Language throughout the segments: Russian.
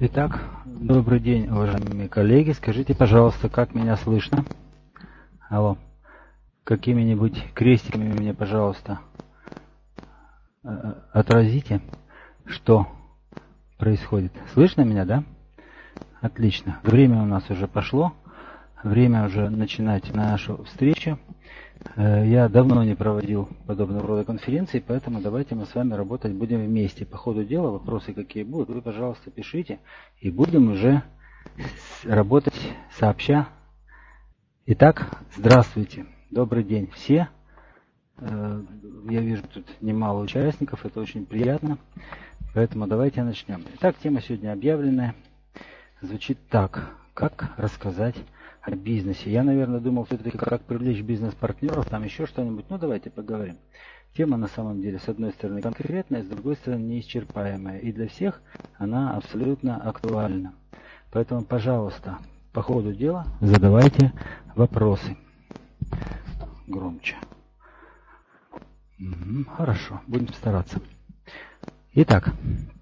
Итак, добрый день, уважаемые коллеги. Скажите, пожалуйста, как меня слышно? Алло. Какими-нибудь крестиками мне, пожалуйста, отразите, что происходит. Слышно меня, да? Отлично. Время у нас уже пошло. Время уже начинать нашу встречу. Я давно не проводил подобного рода конференции, поэтому давайте мы с вами работать будем вместе. По ходу дела, вопросы какие будут, вы, пожалуйста, пишите, и будем уже работать сообща. Итак, здравствуйте, добрый день все. Я вижу тут немало участников, это очень приятно, поэтому давайте начнем. Итак, тема сегодня объявленная, звучит так: как рассказать о бизнесе. Я, наверное, думал все-таки, как привлечь бизнес-партнеров, там еще что-нибудь. Ну, давайте поговорим. Тема на самом деле, с одной стороны, конкретная, с другой стороны, неисчерпаемая. И для всех она абсолютно актуальна. Поэтому, пожалуйста, по ходу дела задавайте вопросы. Громче. Хорошо, будем стараться. Итак,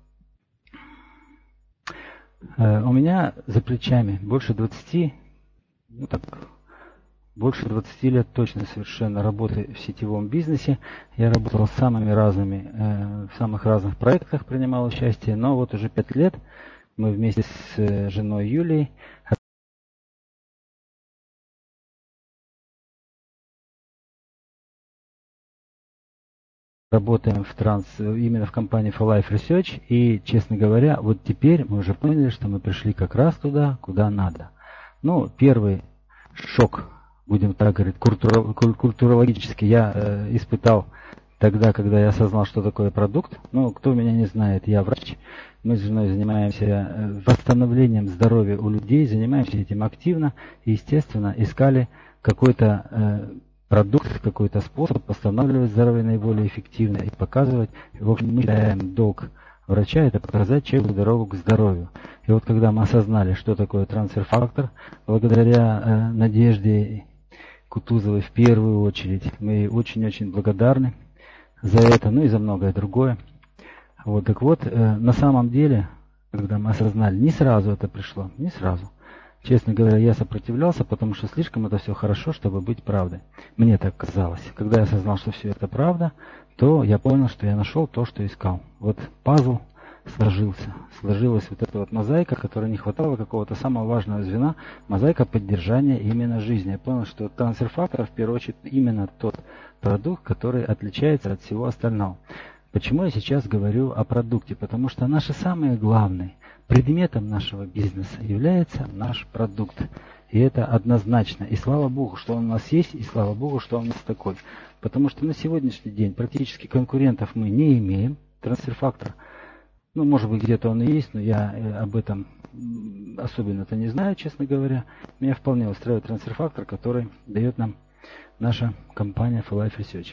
у меня за плечами больше 20 лет точно совершенно работы в сетевом бизнесе. Я работал с самыми разными, в самых разных проектах принимал участие, но вот уже 5 лет мы вместе с женой Юлией работаем именно в компании For Life Research, и, честно говоря, вот теперь мы уже поняли, что мы пришли как раз туда, куда надо. Ну, первый шок, будем так говорить, культурологически я испытал тогда, когда я осознал, что такое продукт. Ну, кто меня не знает, я врач. Мы с женой занимаемся восстановлением здоровья у людей, занимаемся этим активно и, естественно, искали какой-то продукт, какой-то способ восстанавливать здоровье наиболее эффективно и показывать. В общем, мы считаем долг врача — это показать человеку дорогу к здоровью. И вот когда мы осознали, что такое трансфер-фактор, благодаря Надежде Кутузовой в первую очередь, мы ей очень-очень благодарны за это, ну и за многое другое. Вот, так вот, на самом деле, когда мы осознали, не сразу это пришло, не сразу. Честно говоря, я сопротивлялся, потому что слишком это все хорошо, чтобы быть правдой. Мне так казалось. Когда я осознал, что все это правда, то я понял, что я нашел то, что искал. Вот пазл сложился. Сложилась вот эта вот мозаика, которой не хватало какого-то самого важного звена, мозаика поддержания именно жизни. Я понял, что трансфер-фактор, в первую очередь, именно тот продукт, который отличается от всего остального. Почему я сейчас говорю о продукте? Потому что наши самые главные предметом нашего бизнеса является наш продукт. И это однозначно. И слава Богу, что он у нас есть, и слава Богу, что он у нас такой. Потому что на сегодняшний день практически конкурентов мы не имеем. Трансфер-фактор, ну, может быть, где-то он и есть, но я об этом особенно-то не знаю, честно говоря. Меня вполне устраивает трансфер-фактор, который дает нам наша компания For Life Research.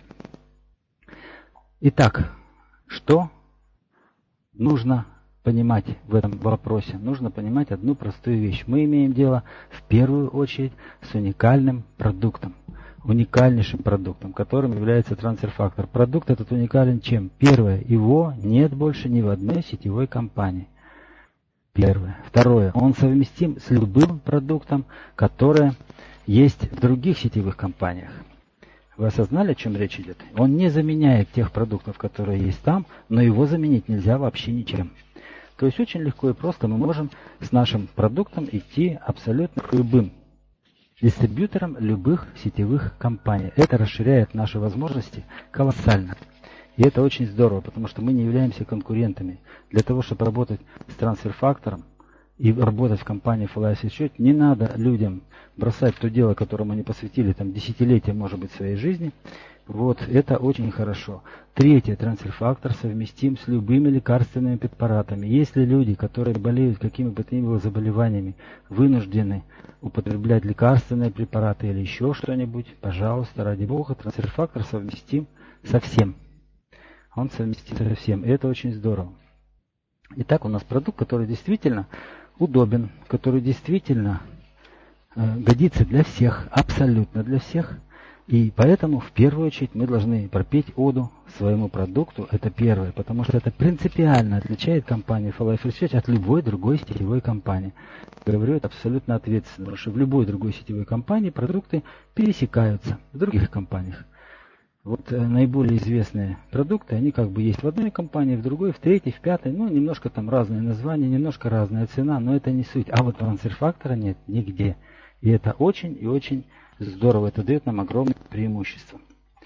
Итак, что нужно понимать в этом вопросе? Нужно понимать одну простую вещь. Мы имеем дело в первую очередь с уникальным продуктом. Уникальнейшим продуктом, которым является трансфер-фактор. Продукт этот уникален чем? Первое, его нет больше ни в одной сетевой компании. Первое. Второе, он совместим с любым продуктом, который есть в других сетевых компаниях. Вы осознали, о чем речь идет? Он не заменяет тех продуктов, которые есть там, но его заменить нельзя вообще ничем. То есть очень легко и просто мы можем с нашим продуктом идти абсолютно к любым дистрибьюторам любых сетевых компаний. Это расширяет наши возможности колоссально. И это очень здорово, потому что мы не являемся конкурентами. Для того, чтобы работать с трансфер-фактором и работать в компании For Life Research, не надо людям бросать то дело, которому они посвятили там десятилетия, может быть, своей жизни. Вот, это очень хорошо. Третье, трансфер-фактор совместим с любыми лекарственными препаратами. Если люди, которые болеют какими бы то ни было заболеваниями, вынуждены употреблять лекарственные препараты или еще что-нибудь, пожалуйста, ради Бога, трансфер-фактор совместим со всем. Он совместим со всем, и это очень здорово. Итак, у нас продукт, который действительно удобен, который действительно годится для всех, абсолютно для всех. И поэтому в первую очередь мы должны пропеть оду своему продукту. Это первое, потому что это принципиально отличает компанию For Life Research от любой другой сетевой компании. Говорю это абсолютно ответственно, потому что в любой другой сетевой компании продукты пересекаются в других компаниях. Вот наиболее известные продукты, они как бы есть в одной компании, в другой, в третьей, в пятой. Ну, немножко там разные названия, немножко разная цена, но это не суть. А вот трансфер-фактора нет нигде. И это очень и очень здорово. Это дает нам огромное преимущество.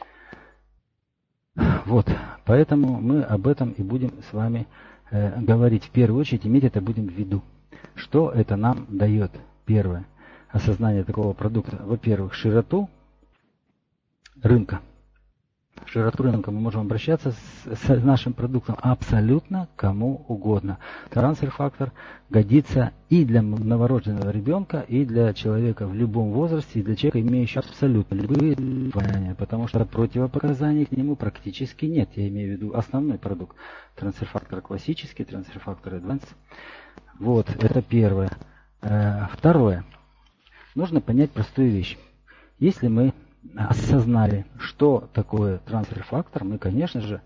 Вот, поэтому мы об этом и будем с вами говорить. В первую очередь иметь это будем в виду. Что это нам дает? Первое. Осознание такого продукта. Во-первых, широту рынка. Широту рынка мы можем обращаться с нашим продуктом абсолютно кому угодно. Трансфер-фактор годится и для новорожденного ребенка, и для человека в любом возрасте, и для человека, имеющего абсолютно любые заболевания, потому что противопоказаний к нему практически нет. Я имею в виду основной продукт. Трансфер-фактор классический, трансфер-фактор Advanced. Вот, это первое. Второе. Нужно понять простую вещь. Если мы осознали, что такое трансфер-фактор, мы, конечно же,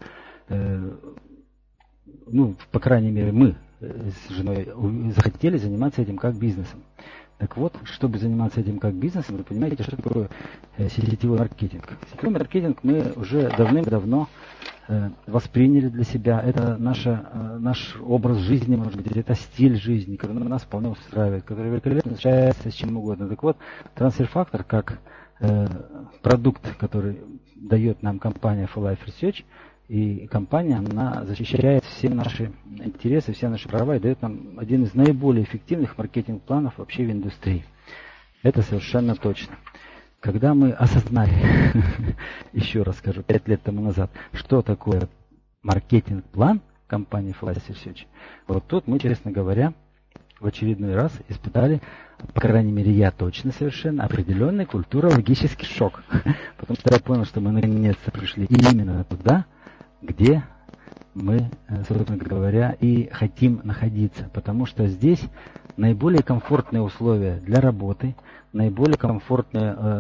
по крайней мере, мы с женой захотели заниматься этим как бизнесом. Так вот, чтобы заниматься этим как бизнесом, вы понимаете, что такое сетевой маркетинг. Сетевой маркетинг мы уже давным-давно восприняли для себя. Это наш образ жизни, может быть, это стиль жизни, который нас вполне устраивает, который великолепно отличается с чем угодно. Так вот, трансфер-фактор как продукт, который дает нам компания For Life Research, и компания, она защищает все наши интересы, все наши права и дает нам один из наиболее эффективных маркетинг-планов вообще в индустрии. Это совершенно точно. Когда мы осознали, еще раз скажу, 5 лет тому назад, что такое маркетинг-план компании For Life Research, вот тут мы, честно говоря, в очередной раз испытали, по крайней мере, я точно совершенно, определенный культурологический шок. Потому что я понял, что мы наконец-то пришли именно туда, где мы, собственно говоря, и хотим находиться. Потому что здесь наиболее комфортные условия для работы, наиболее комфортная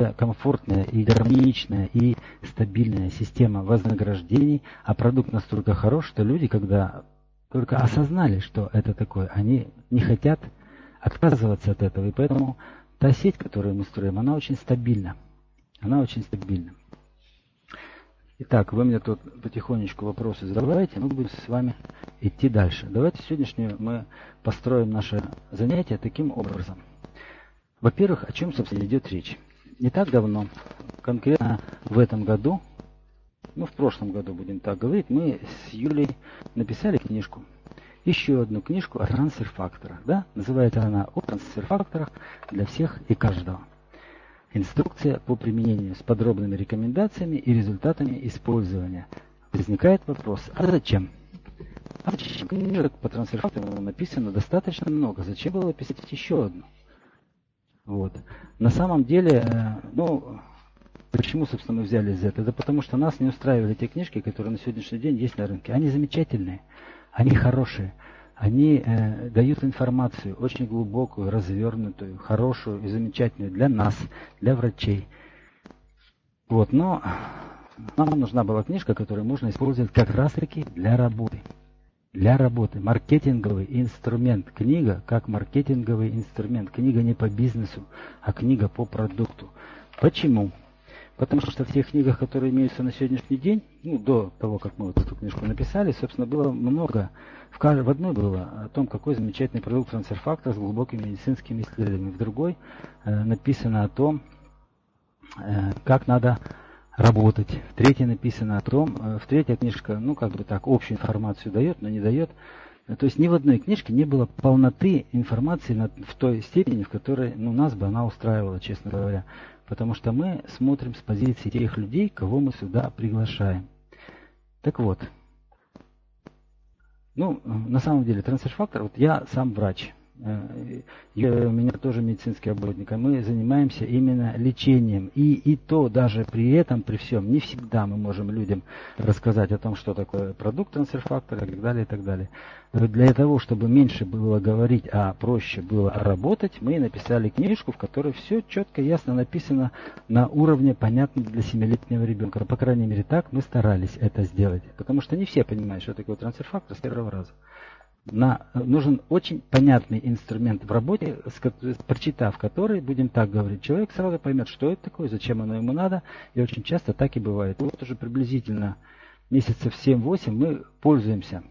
и гармоничная и стабильная система вознаграждений, а продукт настолько хорош, что люди, когда только осознали, что это такое, они не хотят отказываться от этого. И поэтому та сеть, которую мы строим, она очень стабильна. Она очень стабильна. Итак, вы мне тут потихонечку вопросы задавайте, мы будем с вами идти дальше. Давайте сегодняшнюю мы построим наше занятие таким образом. Во-первых, о чем, собственно, идет речь. Не так давно, конкретно в этом году, в прошлом году будем так говорить, мы с Юлей написали книжку. Еще одну книжку о трансфер-факторах. Да? Называется она «О трансфер-факторах для всех и каждого». Инструкция по применению с подробными рекомендациями и результатами использования. Возникает вопрос, а зачем? А зачем? Книжек по трансфер-факторам написано достаточно много. Зачем было писать еще одну? Вот. На самом деле, почему, собственно, мы взялись за это? Да потому что нас не устраивали те книжки, которые на сегодняшний день есть на рынке. Они замечательные, они хорошие, они дают информацию очень глубокую, развернутую, хорошую и замечательную для нас, для врачей. Вот, но нам нужна была книжка, которую можно использовать как раз-таки для работы. Для работы. Маркетинговый инструмент. Книга как маркетинговый инструмент. Книга не по бизнесу, а книга по продукту. Почему? Потому что в тех книгах, которые имеются на сегодняшний день, до того, как мы вот эту книжку написали, собственно, было много. В одной было о том, какой замечательный продукт трансфер-фактор с глубокими медицинскими исследованиями. В другой написано о том, как надо работать. В третьей написано о том, в третья книжка, общую информацию дает, но не дает. То есть ни в одной книжке не было полноты информации в той степени, в которой нас бы она устраивала, честно говоря. Потому что мы смотрим с позиции тех людей, кого мы сюда приглашаем. Так вот, на самом деле трансфер-фактор, я сам врач. у меня тоже медицинский оборудовник, а мы занимаемся именно лечением. И то даже при этом, при всем, не всегда мы можем людям рассказать о том, что такое продукт трансфер-фактора и так далее, и так далее. Для того, чтобы меньше было говорить, а проще было работать, мы написали книжку, в которой все четко, ясно написано на уровне, понятно для 7-летнего ребенка. По крайней мере, так мы старались это сделать. Потому что не все понимают, что такое трансфер-фактор с первого раза. Нужен очень понятный инструмент в работе, прочитав который, будем так говорить, человек сразу поймет, что это такое, зачем оно ему надо, и очень часто так и бывает. Вот уже приблизительно месяцев 7-8 мы пользуемся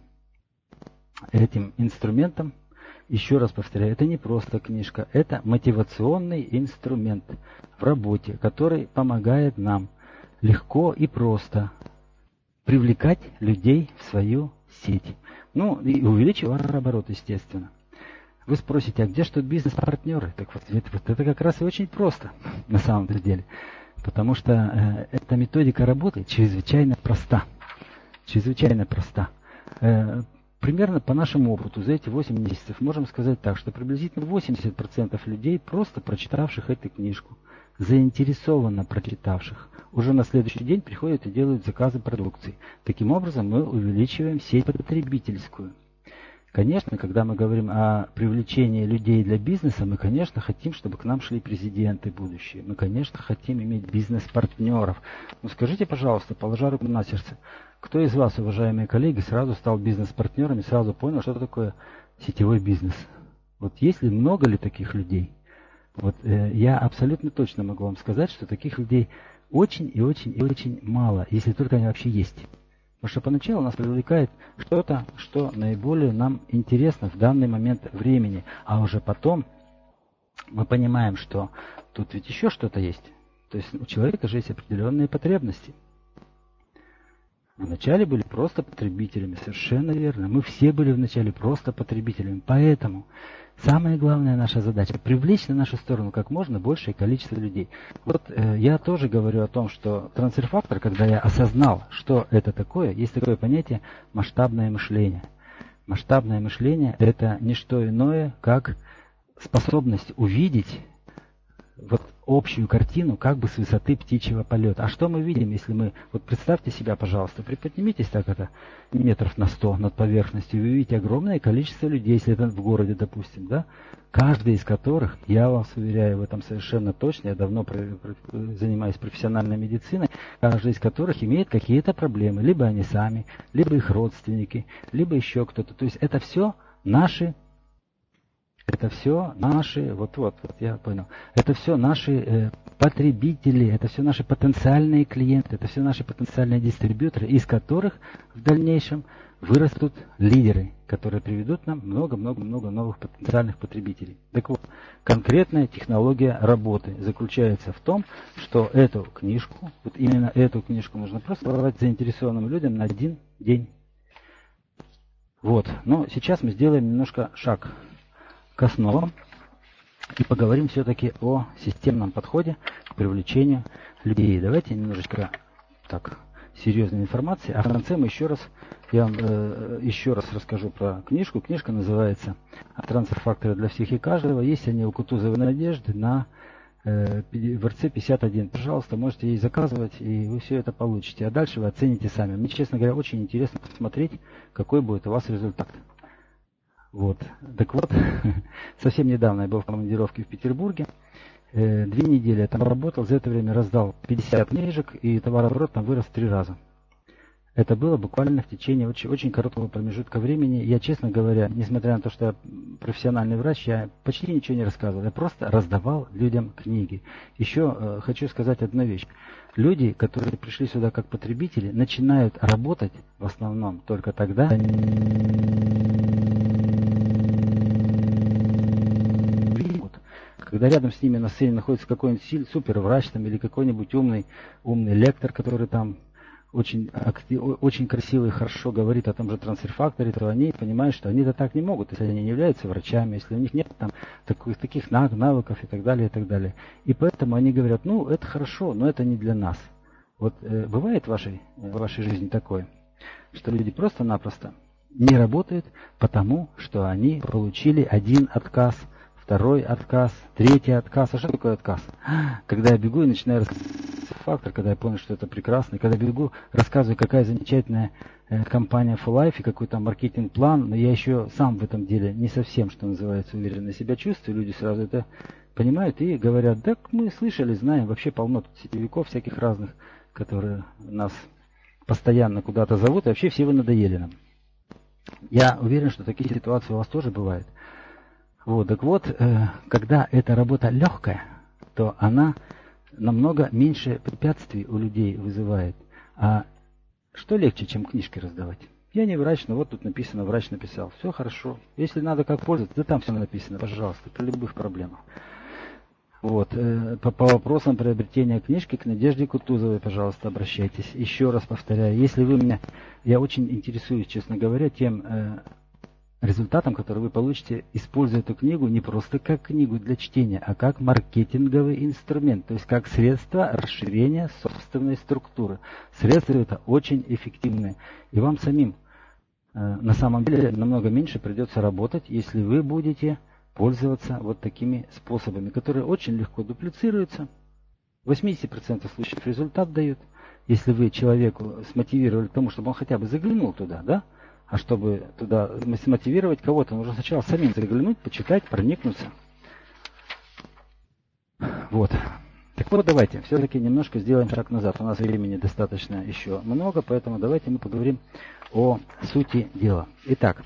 этим инструментом. Еще раз повторяю, это не просто книжка, это мотивационный инструмент в работе, который помогает нам легко и просто привлекать людей в свою сеть. Ну, и увеличивать оборот, естественно. Вы спросите, а где что бизнес-партнеры? Так вот, это как раз и очень просто, на самом деле. Потому что эта методика работы чрезвычайно проста. Чрезвычайно проста. Примерно по нашему опыту за эти 8 месяцев можем сказать так, что приблизительно 80% людей, просто прочитавших эту книжку, заинтересованно прочитавших, уже на следующий день приходят и делают заказы продукции. Таким образом мы увеличиваем сеть потребительскую. Конечно, когда мы говорим о привлечении людей для бизнеса, мы, конечно, хотим, чтобы к нам шли президенты будущие. Мы, конечно, хотим иметь бизнес-партнеров. Но скажите, пожалуйста, положа руку на сердце, кто из вас, уважаемые коллеги, сразу стал бизнес-партнером и сразу понял, что такое сетевой бизнес? Вот есть ли, много ли таких людей? Вот я абсолютно точно могу вам сказать, что таких людей очень и очень и очень мало, если только они вообще есть. Потому что поначалу нас привлекает что-то, что наиболее нам интересно в данный момент времени. А уже потом мы понимаем, что тут ведь еще что-то есть. То есть у человека же есть определенные потребности. Вначале были просто потребителями, совершенно верно. Мы все были вначале просто потребителями. Поэтому самая главная наша задача – привлечь на нашу сторону как можно большее количество людей. Вот я тоже говорю о том, что трансфер-фактор, когда я осознал, что это такое, есть такое понятие масштабное мышление. Масштабное мышление – это не что иное, как способность увидеть вот общую картину как бы с высоты птичьего полета. А что мы видим, если мы... Вот представьте себя, пожалуйста, приподнимитесь так это метров на 100 над поверхностью, и вы видите огромное количество людей, если это в городе, допустим, да? Каждый из которых, я вас уверяю в этом совершенно точно, я давно занимаюсь профессиональной медициной, каждый из которых имеет какие-то проблемы. Либо они сами, либо их родственники, либо еще кто-то. То есть это все наши... вот я понял. Это все наши потребители, это все наши потенциальные клиенты, это все наши потенциальные дистрибьюторы, из которых в дальнейшем вырастут лидеры, которые приведут нам много-много-много новых потенциальных потребителей. Так вот, конкретная технология работы заключается в том, что эту книжку, вот именно эту книжку нужно просто продавать заинтересованным людям на один день. Вот, но сейчас мы сделаем немножко шаг к основам и поговорим все-таки о системном подходе к привлечению людей. Давайте немножечко так серьезной информации, а в конце я вам еще раз расскажу про книжку. Книжка называется «Трансфер-факторы для всех и каждого». Есть они у Кутузовой Надежды на ВРЦ 51. Пожалуйста, можете ей заказывать, и вы все это получите. А дальше вы оцените сами. Мне, честно говоря, очень интересно посмотреть, какой будет у вас результат. Вот. Так вот, совсем недавно я был в командировке в Петербурге. 2 недели я там работал, за это время раздал 50 книжек, и товарооборот там вырос в 3 раза. Это было буквально в течение очень короткого промежутка времени. Я, честно говоря, несмотря на то, что я профессиональный врач, я почти ничего не рассказывал. Я просто раздавал людям книги. Еще хочу сказать одну вещь. Люди, которые пришли сюда как потребители, начинают работать в основном только тогда, когда рядом с ними на сцене находится какой-нибудь суперврач там, или какой-нибудь умный лектор, который там очень красиво и хорошо говорит о том же трансфер-факторе, то они понимают, что они-то так не могут, если они не являются врачами, если у них нет там таких навыков и так далее, и так далее. И поэтому они говорят, ну, это хорошо, но это не для нас. Вот бывает в вашей жизни такое, что люди просто-напросто не работают, потому что они получили один отказ, второй отказ, третий отказ. А что такое отказ? Когда я бегу и начинаю рассказывать фактор, когда я понял, что это прекрасно, и когда бегу, рассказываю, какая замечательная компания For Life и какой там маркетинг-план, но я еще сам в этом деле не совсем, что называется, уверенно себя чувствую, люди сразу это понимают и говорят: да, мы слышали, знаем, вообще полно тут сетевиков всяких разных, которые нас постоянно куда-то зовут, и вообще все вы надоели нам. Я уверен, что такие ситуации у вас тоже бывают. Вот, так вот, когда эта работа легкая, то она намного меньше препятствий у людей вызывает. А что легче, чем книжки раздавать? Я не врач, но вот тут написано, врач написал. Все хорошо. Если надо как пользоваться, да там все написано, пожалуйста, при любых проблемах. Вот, по вопросам приобретения книжки к Надежде Кутузовой, пожалуйста, обращайтесь. Еще раз повторяю, если вы меня, я очень интересуюсь, честно говоря, тем результатом, который вы получите, используя эту книгу не просто как книгу для чтения, а как маркетинговый инструмент, то есть как средство расширения собственной структуры. Средства это очень эффективные. И вам самим на самом деле намного меньше придется работать, если вы будете пользоваться вот такими способами, которые очень легко дуплицируются. В 80% случаев результат дают. Если вы человеку смотивировали к тому, чтобы он хотя бы заглянул туда, да? А чтобы туда смотивировать кого-то, нужно сначала самим заглянуть, почитать, проникнуться. Вот. Так вот, давайте все-таки немножко сделаем шаг назад. У нас времени достаточно еще много, поэтому давайте мы поговорим о сути дела. Итак,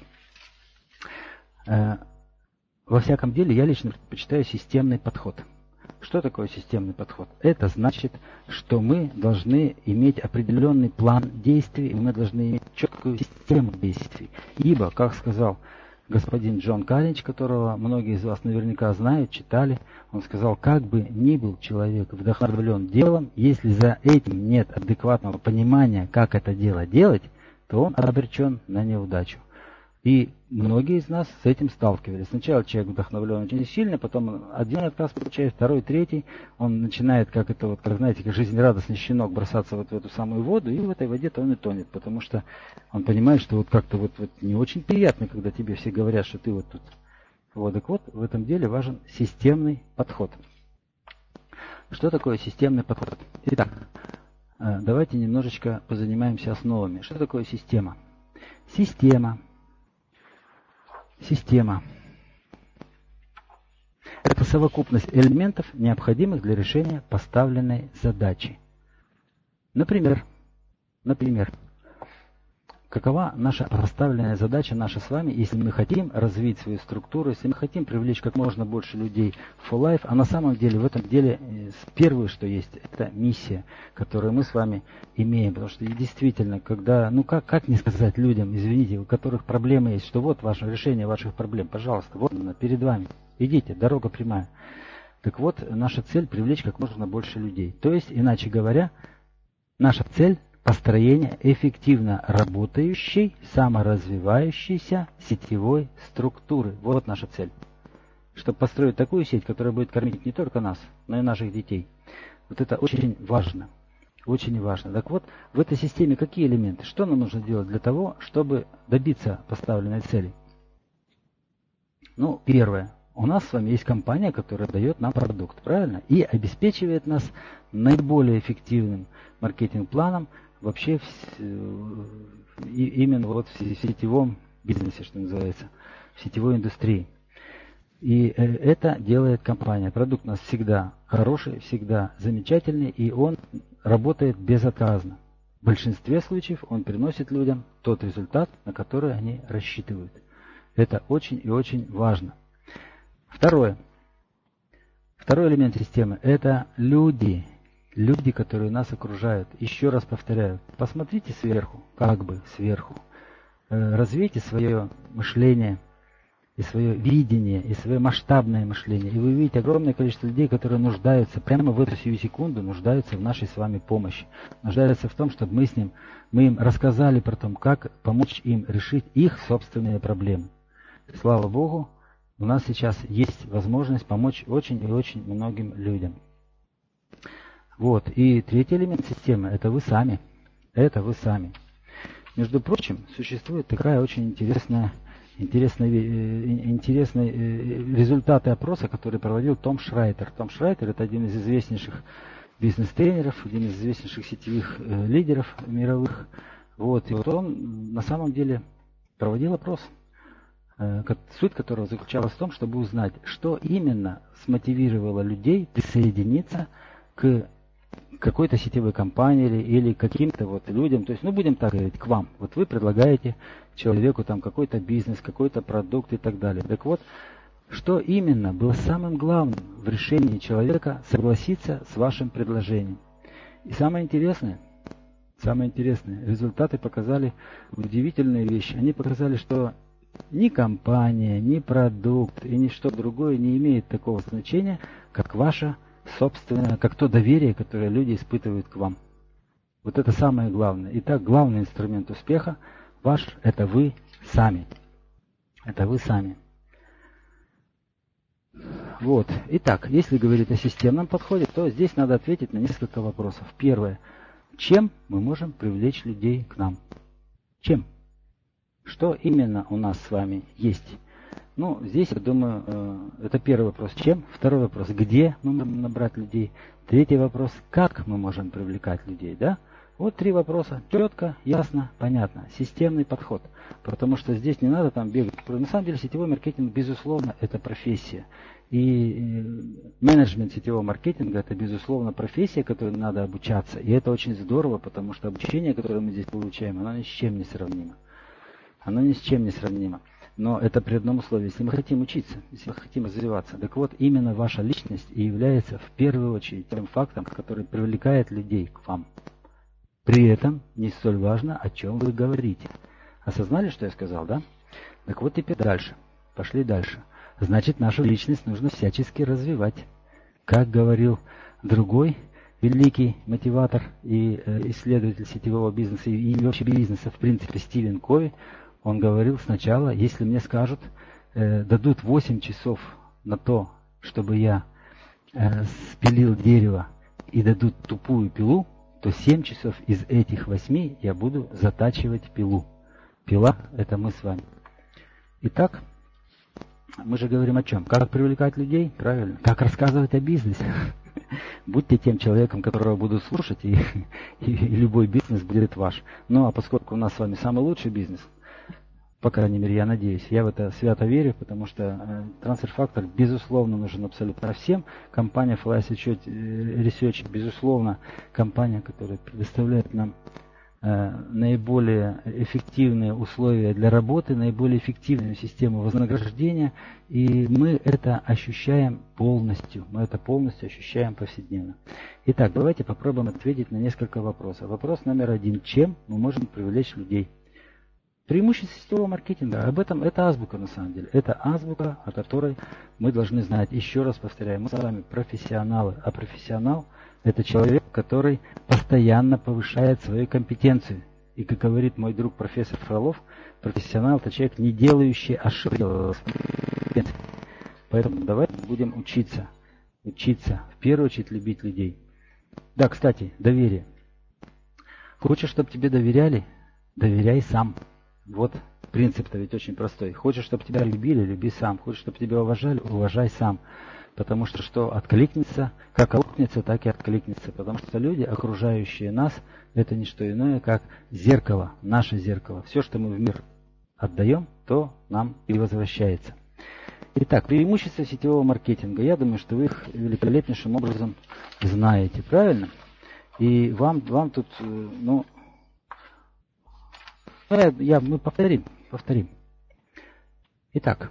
во всяком деле я лично предпочитаю системный подход. Что такое системный подход? Это значит, что мы должны иметь определенный план действий, и мы должны иметь четкую систему действий. Ибо, как сказал господин Джон Каринч, которого многие из вас наверняка знают, читали, он сказал: как бы ни был человек вдохновлен делом, если за этим нет адекватного понимания, как это дело делать, то он обречен на неудачу. И многие из нас с этим сталкивались. Сначала человек вдохновлен очень сильно, потом один отказ получает, второй, третий. Он начинает, как это вот, как знаете, как жизнерадостный щенок бросаться вот в эту самую воду, и в этой воде-то он и тонет, потому что он понимает, что вот как-то вот не очень приятно, когда тебе все говорят, что ты вот тут. Вот, так вот, в этом деле важен системный подход. Что такое системный подход? Итак, давайте немножечко позанимаемся основами. Что такое система? Система – это совокупность элементов, необходимых для решения поставленной задачи. Например, какова наша поставленная задача, наша с вами, если мы хотим развить свою структуру, если мы хотим привлечь как можно больше людей в For Life, а на самом деле в этом деле первое, что есть, это миссия, которую мы с вами имеем. Потому что действительно, когда, как не сказать людям, извините, у которых проблемы есть, что вот ваше решение ваших проблем, пожалуйста, вот она перед вами, идите, дорога прямая. Так вот, наша цель привлечь как можно больше людей. То есть, иначе говоря, наша цель – построение эффективно работающей, саморазвивающейся сетевой структуры. Вот наша цель. Чтобы построить такую сеть, которая будет кормить не только нас, но и наших детей. Вот это очень важно. Очень важно. Так вот, в этой системе какие элементы? Что нам нужно делать для того, чтобы добиться поставленной цели? Первое. У нас с вами есть компания, которая дает нам продукт, правильно? И обеспечивает нас наиболее эффективным маркетинг-планом вообще именно вот в сетевом бизнесе, что называется, в сетевой индустрии. И это делает компания. Продукт у нас всегда хороший, всегда замечательный, и он работает безотказно. В большинстве случаев он приносит людям тот результат, на который они рассчитывают. Это очень и очень важно. Второй элемент системы – это люди. Люди, которые нас окружают. Еще раз повторяю, посмотрите сверху, как бы сверху. Развейте свое мышление и свое видение, и свое масштабное мышление. И вы увидите огромное количество людей, которые нуждаются, прямо в эту сию секунду, нуждаются в нашей с вами помощи. Нуждаются в том, чтобы мы им рассказали про то, как помочь им решить их собственные проблемы. Слава Богу, у нас сейчас есть возможность помочь очень и очень многим людям. Вот. И третий элемент системы – это вы сами. Это вы сами. Между прочим, существует такая очень интересные результаты опроса, который проводил Том Шрайтер. Том Шрайтер — это один из известнейших бизнес-тренеров, один из известнейших сетевых лидеров мировых. Вот. И вот он на самом деле проводил опрос, суть которого заключалась в том, чтобы узнать, что именно смотивировало людей присоединиться к какой-то сетевой компании или каким-то вот людям, то есть, будем так говорить, к вам. Вот вы предлагаете человеку там какой-то бизнес, какой-то продукт и так далее. Так вот, что именно было самым главным в решении человека согласиться с вашим предложением? И самое интересное, результаты показали удивительные вещи. Они показали, что ни компания, ни продукт и ничто другое не имеет такого значения, как ваше собственное, как то доверие, которое люди испытывают к вам. Вот это самое главное. Итак, главный инструмент успеха ваш — это вы сами. Это вы сами. Вот. Итак, если говорить о системном подходе, то здесь надо ответить на несколько вопросов. Первое. Чем мы можем привлечь людей к нам? Чем? Что именно у нас с вами есть? Здесь, я думаю, это первый вопрос. Чем? Второй вопрос. Где мы можем набрать людей? Третий вопрос. Как мы можем привлекать людей? Да? Вот 3 вопроса. Четко, ясно, понятно. Системный подход. Потому что здесь не надо там бегать. На самом деле сетевой маркетинг, безусловно, это профессия. И менеджмент сетевого маркетинга — это, безусловно, профессия, которой надо обучаться. И это очень здорово, потому что обучение, которое мы здесь получаем, оно ни с чем не сравнимо. Оно ни с чем не сравнимо. Но это при одном условии, если мы хотим учиться, если мы хотим развиваться. Так вот, именно ваша личность и является в первую очередь тем фактом, который привлекает людей к вам. При этом не столь важно, о чем вы говорите. Осознали, что я сказал, да? Так вот, теперь дальше. Пошли дальше. Значит, нашу личность нужно всячески развивать. Как говорил другой великий мотиватор и исследователь сетевого бизнеса и вообще бизнеса, в принципе, Стивен Кови, он говорил сначала, если мне скажут, дадут 8 часов на то, чтобы я спилил дерево, и дадут тупую пилу, то 7 часов из этих 8 я буду затачивать пилу. Пила — это мы с вами. Итак, мы же говорим о чем? Как привлекать людей? Правильно. Как рассказывать о бизнесе? Будьте тем человеком, которого буду слушать, и любой бизнес будет ваш. А поскольку у нас с вами самый лучший бизнес, по крайней мере, я надеюсь, я в это свято верю, потому что трансфер-фактор, безусловно, нужен абсолютно всем. Компания Fly Research, безусловно, компания, которая предоставляет нам наиболее эффективные условия для работы, наиболее эффективную систему вознаграждения, и мы это ощущаем полностью, мы это полностью ощущаем повседневно. Итак, давайте попробуем ответить на несколько вопросов. Вопрос номер 1. Чем мы можем привлечь людей? Преимущество сетевого маркетинга. Об этом это азбука на самом деле. Это азбука, о которой мы должны знать. Еще раз повторяю, мы с вами профессионалы, а профессионал — это человек, который постоянно повышает свою компетенцию. И, как говорит мой друг профессор Фролов, профессионал — это человек, не делающий ошибок. Поэтому давайте будем учиться. Учиться. В первую очередь любить людей. Да, кстати, доверие. Хочешь, чтобы тебе доверяли? Доверяй сам. Вот принцип-то ведь очень простой. Хочешь, чтобы тебя любили, люби сам. Хочешь, чтобы тебя уважали, уважай сам. Потому что откликнется, как аукнется, так и откликнется. Потому что люди, окружающие нас, это не что иное, как зеркало, наше зеркало. Все, что мы в мир отдаем, то нам и возвращается. Итак, преимущества сетевого маркетинга. Я думаю, что вы их великолепнейшим образом знаете, правильно? И вам тут, мы повторим. Итак,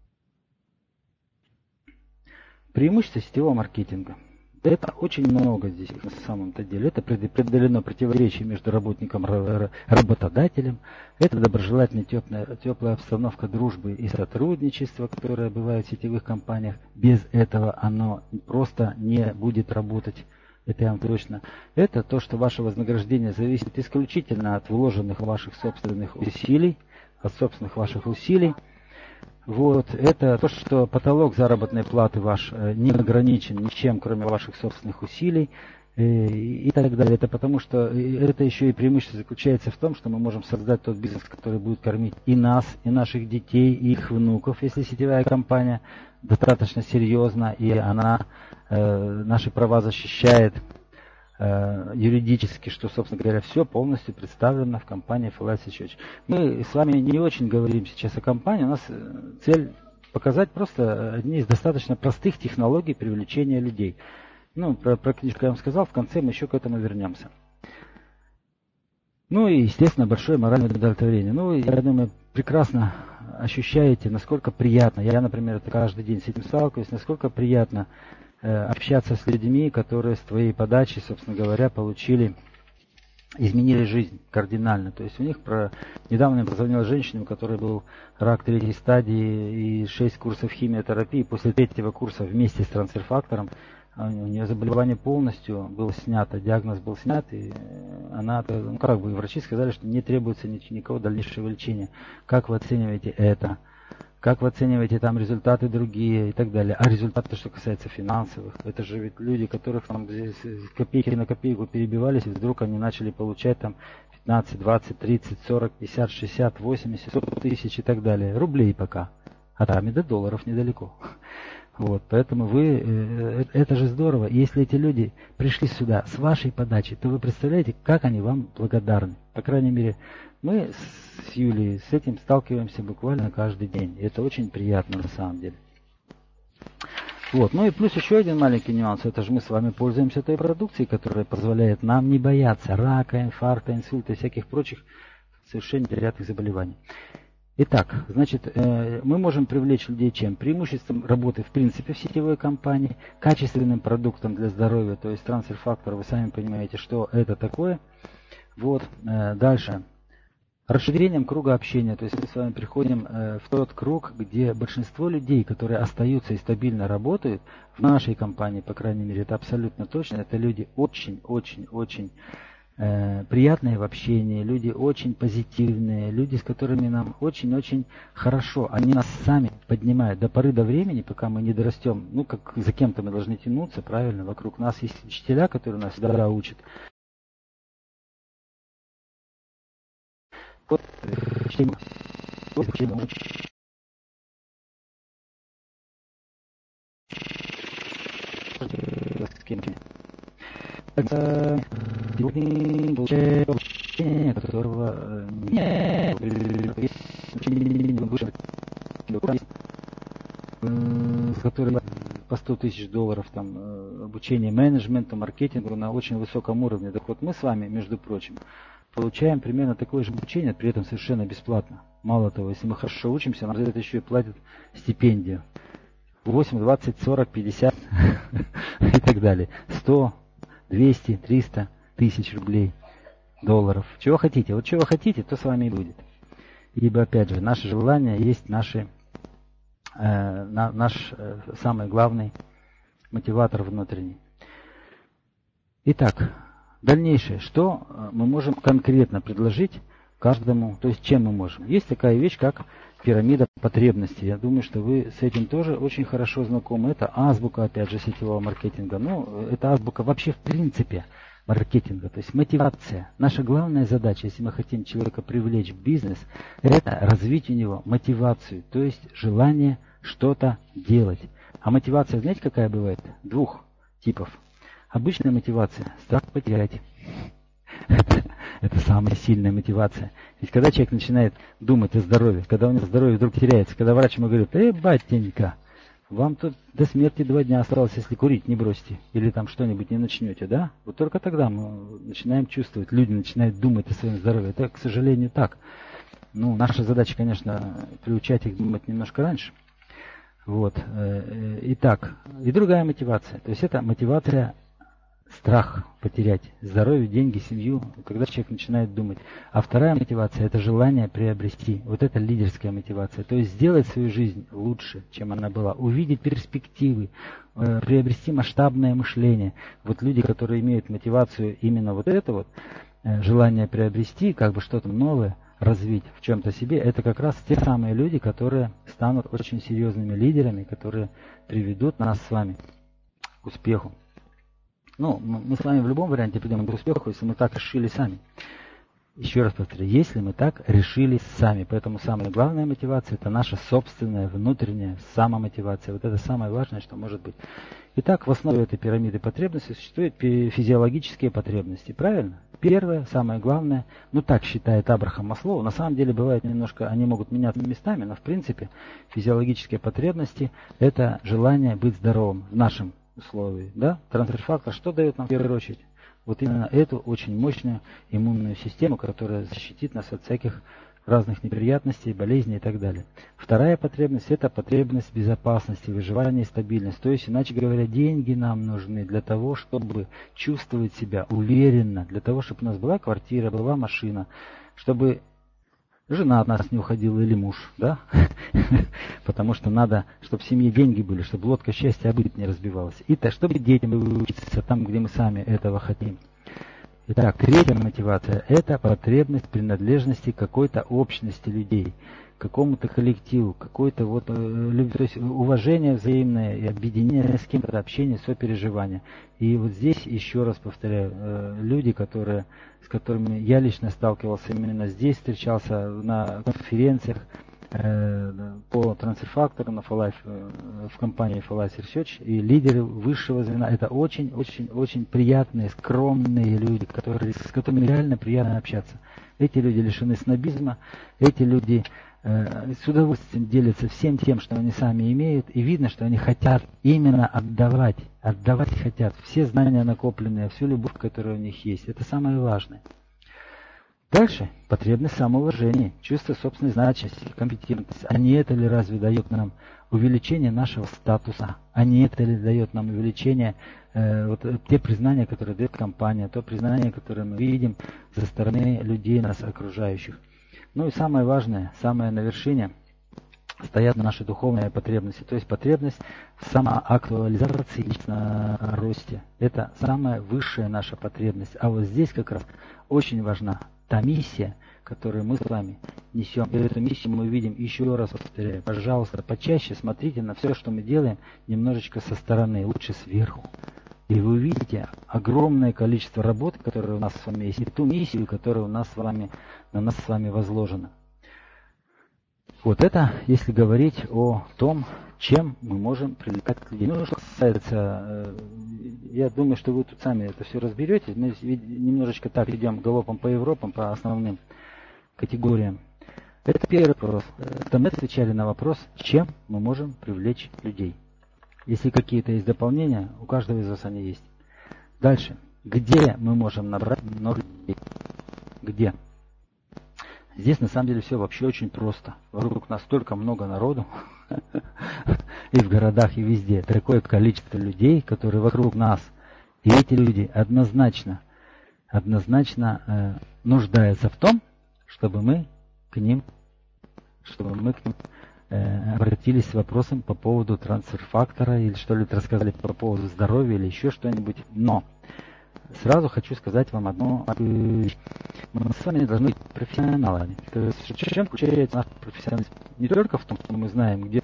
преимущество сетевого маркетинга. Это очень много здесь на самом-то деле. Это преодолено противоречие между работником и работодателем. Это доброжелательная теплая обстановка дружбы и сотрудничества, которая бывает в сетевых компаниях. Без этого оно просто не будет работать. Это я вам точно. Это то, что ваше вознаграждение зависит исключительно от вложенных ваших собственных усилий, от собственных ваших усилий. Вот, это то, что потолок заработной платы ваш не ограничен ничем, кроме ваших собственных усилий. и так далее. Это потому что это еще и преимущество заключается в том, что мы можем создать тот бизнес, который будет кормить и нас, и наших детей, и их внуков, если сетевая компания достаточно серьезна, и она наши права защищает юридически, что, собственно говоря, все полностью представлено в компании FLife Research. Мы с вами не очень говорим сейчас о компании, у нас цель показать просто одни из достаточно простых технологий привлечения людей. Ну, про книжку я вам сказал, в конце мы еще к этому вернемся. Ну и, естественно, большое моральное удовлетворение. Ну, я думаю, прекрасно ощущаете, насколько приятно, я, например, это каждый день с этим сталкиваюсь, насколько приятно общаться с людьми, которые с твоей подачи, собственно говоря, изменили жизнь кардинально. То есть у них недавно я позвонил женщине, у которой был рак 3 стадии и 6 курсов химиотерапии. После 3-го курса вместе с трансфер-фактором у нее заболевание полностью было снято, диагноз был снят, и она, врачи сказали, что не требуется никакого дальнейшего лечения. Как вы оцениваете это? Как вы оцениваете там результаты другие и так далее? А результаты, что касается финансовых, это же ведь люди, которых там копейки на копейку перебивались, и вдруг они начали получать там 15, 20, 30, 40, 50, 60, 80, 100 тысяч и так далее. Рублей пока. А там и до долларов недалеко. Вот, поэтому это же здорово. Если эти люди пришли сюда с вашей подачей, то вы представляете, как они вам благодарны. По крайней мере, мы с Юлией с этим сталкиваемся буквально каждый день. И это очень приятно на самом деле. Вот. Ну и плюс еще один маленький нюанс. Это же мы с вами пользуемся той продукцией, которая позволяет нам не бояться рака, инфаркта, инсульта и всяких прочих совершенно невероятных заболеваний. Итак, значит, мы можем привлечь людей чем? Преимуществом работы в принципе в сетевой компании, качественным продуктом для здоровья, то есть трансфер-фактор, вы сами понимаете, что это такое. Вот, дальше. Расширением круга общения, то есть мы с вами приходим в тот круг, где большинство людей, которые остаются и стабильно работают, в нашей компании, по крайней мере, это абсолютно точно, это люди очень-очень-очень приятные в общении, люди очень позитивные, люди, с которыми нам очень-очень хорошо. Они нас сами поднимают до поры до времени, пока мы не дорастем. Ну, как за кем-то мы должны тянуться, правильно? Вокруг нас есть учителя, которые нас всегда учат. Вот, которого нет, с которым по 100 тысяч долларов там обучение менеджменту, маркетингу на очень высоком уровне. Так вот мы с вами, между прочим, получаем примерно такое же обучение, при этом совершенно бесплатно. Мало того, если мы хорошо учимся, нам за это еще и платят стипендию. 8, 20, 40, 50 и так далее. 100, 200, 300 тысяч рублей, долларов. Чего хотите? Вот чего хотите, то с вами и будет. Ибо, опять же, наше желание есть наш самый главный мотиватор внутренний. Итак, дальнейшее. Что мы можем конкретно предложить каждому, то есть чем мы можем? Есть такая вещь, как пирамида потребностей. Я думаю, что вы с этим тоже очень хорошо знакомы. Это азбука, опять же, сетевого маркетинга. Ну, это азбука вообще в принципе маркетинга, то есть мотивация. Наша главная задача, если мы хотим человека привлечь в бизнес, это развить у него мотивацию, то есть желание что-то делать. А мотивация, знаете, какая бывает? Двух типов. Обычная мотивация – страх потерять. Это самая сильная мотивация. Ведь когда человек начинает думать о здоровье, когда у него здоровье вдруг теряется, когда врач ему говорит: батенька, вам тут до смерти 2 дня осталось, если курить не бросите, или там что-нибудь не начнете, да? Вот только тогда мы начинаем чувствовать, люди начинают думать о своем здоровье. Это, к сожалению, так. Ну, наша задача, конечно, приучать их думать немножко раньше. Вот. Итак, и другая мотивация. То есть это мотивация страх потерять здоровье, деньги, семью, когда человек начинает думать. А вторая мотивация – это желание приобрести. Вот это лидерская мотивация. То есть сделать свою жизнь лучше, чем она была. Увидеть перспективы, приобрести масштабное мышление. Вот люди, которые имеют мотивацию именно вот это вот, желание приобрести, как бы что-то новое, развить в чем-то себе, это как раз те самые люди, которые станут очень серьезными лидерами, которые приведут нас с вами к успеху. Ну, мы с вами в любом варианте придем к успеху, если мы так решили сами. Еще раз повторю, если мы так решили сами. Поэтому самая главная мотивация — это наша собственная внутренняя самомотивация. Вот это самое важное, что может быть. Итак, в основе этой пирамиды потребностей существуют физиологические потребности. Правильно? Первое, самое главное, ну так считает Абрахам Маслоу. На самом деле бывает немножко, они могут меняться местами, но в принципе физиологические потребности — это желание быть здоровым в нашем условии. Да? Трансфер-фактор что дает нам в первую очередь? Вот именно эту очень мощную иммунную систему, которая защитит нас от всяких разных неприятностей, болезней и так далее. Вторая потребность — это потребность безопасности, выживания и стабильности. То есть, иначе говоря, деньги нам нужны для того, чтобы чувствовать себя уверенно, для того, чтобы у нас была квартира, была машина, чтобы жена от нас не уходила или муж, да? Потому что надо, чтобы в семье деньги были, чтобы лодка счастья обыт не разбивалась. И так, чтобы детям учиться там, где мы сами этого хотим. Итак, третья мотивация – это потребность принадлежности какой-то общности людей, какому-то коллективу, какой-то вот, то есть уважение взаимное и объединение с кем-то, общение, сопереживание. И вот здесь, еще раз повторяю, люди, с которыми я лично сталкивался именно здесь, встречался на конференциях по трансфер-фактору в компании For Life Research, и лидеры высшего звена — это очень приятные, скромные люди, с которыми реально приятно общаться. Эти люди лишены снобизма, эти люди с удовольствием делятся всем тем, что они сами имеют, и видно, что они хотят именно отдавать хотят все знания накопленные, всю любовь, которая у них есть. Это самое важное. Дальше потребность самоуважения, чувство собственной значимости, компетентности. А не это ли разве дает нам увеличение нашего статуса? А не это ли дает нам увеличение те признания, которые дает компания, то признание, которое мы видим со стороны людей, нас окружающих? Ну и самое важное, самое на вершине стоят наши духовные потребности, то есть потребность в самоактуализации и в росте. Это самая высшая наша потребность. А вот здесь как раз очень важна та миссия, которую мы с вами несем. И эту миссию мы видим, еще раз повторяю, пожалуйста, почаще смотрите на все, что мы делаем, немножечко со стороны, лучше сверху. И вы увидите огромное количество работы, которая у нас с вами есть, и ту миссию, которая на нас с вами возложена. Вот это, если говорить о том, чем мы можем привлекать людей. Ну, что касается, я думаю, что вы тут сами это все разберете. Мы немножечко так идем галопом по Европам, по основным категориям. Это первый вопрос. Это мы отвечали на вопрос, чем мы можем привлечь людей. Если какие-то есть дополнения, у каждого из вас они есть. Дальше. Где мы можем набрать много людей? Где? Здесь на самом деле все вообще очень просто. Вокруг нас столько много народу, и в городах, и везде. Такое количество людей, которые вокруг нас. И эти люди однозначно нуждаются в том, чтобы мы к ним обратились с вопросом по поводу трансфер-фактора, или что-либо рассказали по поводу здоровья, или еще что-нибудь. Но сразу хочу сказать вам одну вещь. Мы с вами должны быть профессионалами. То есть, в чем заключается наш профессионализм? Не только в том, что мы знаем, где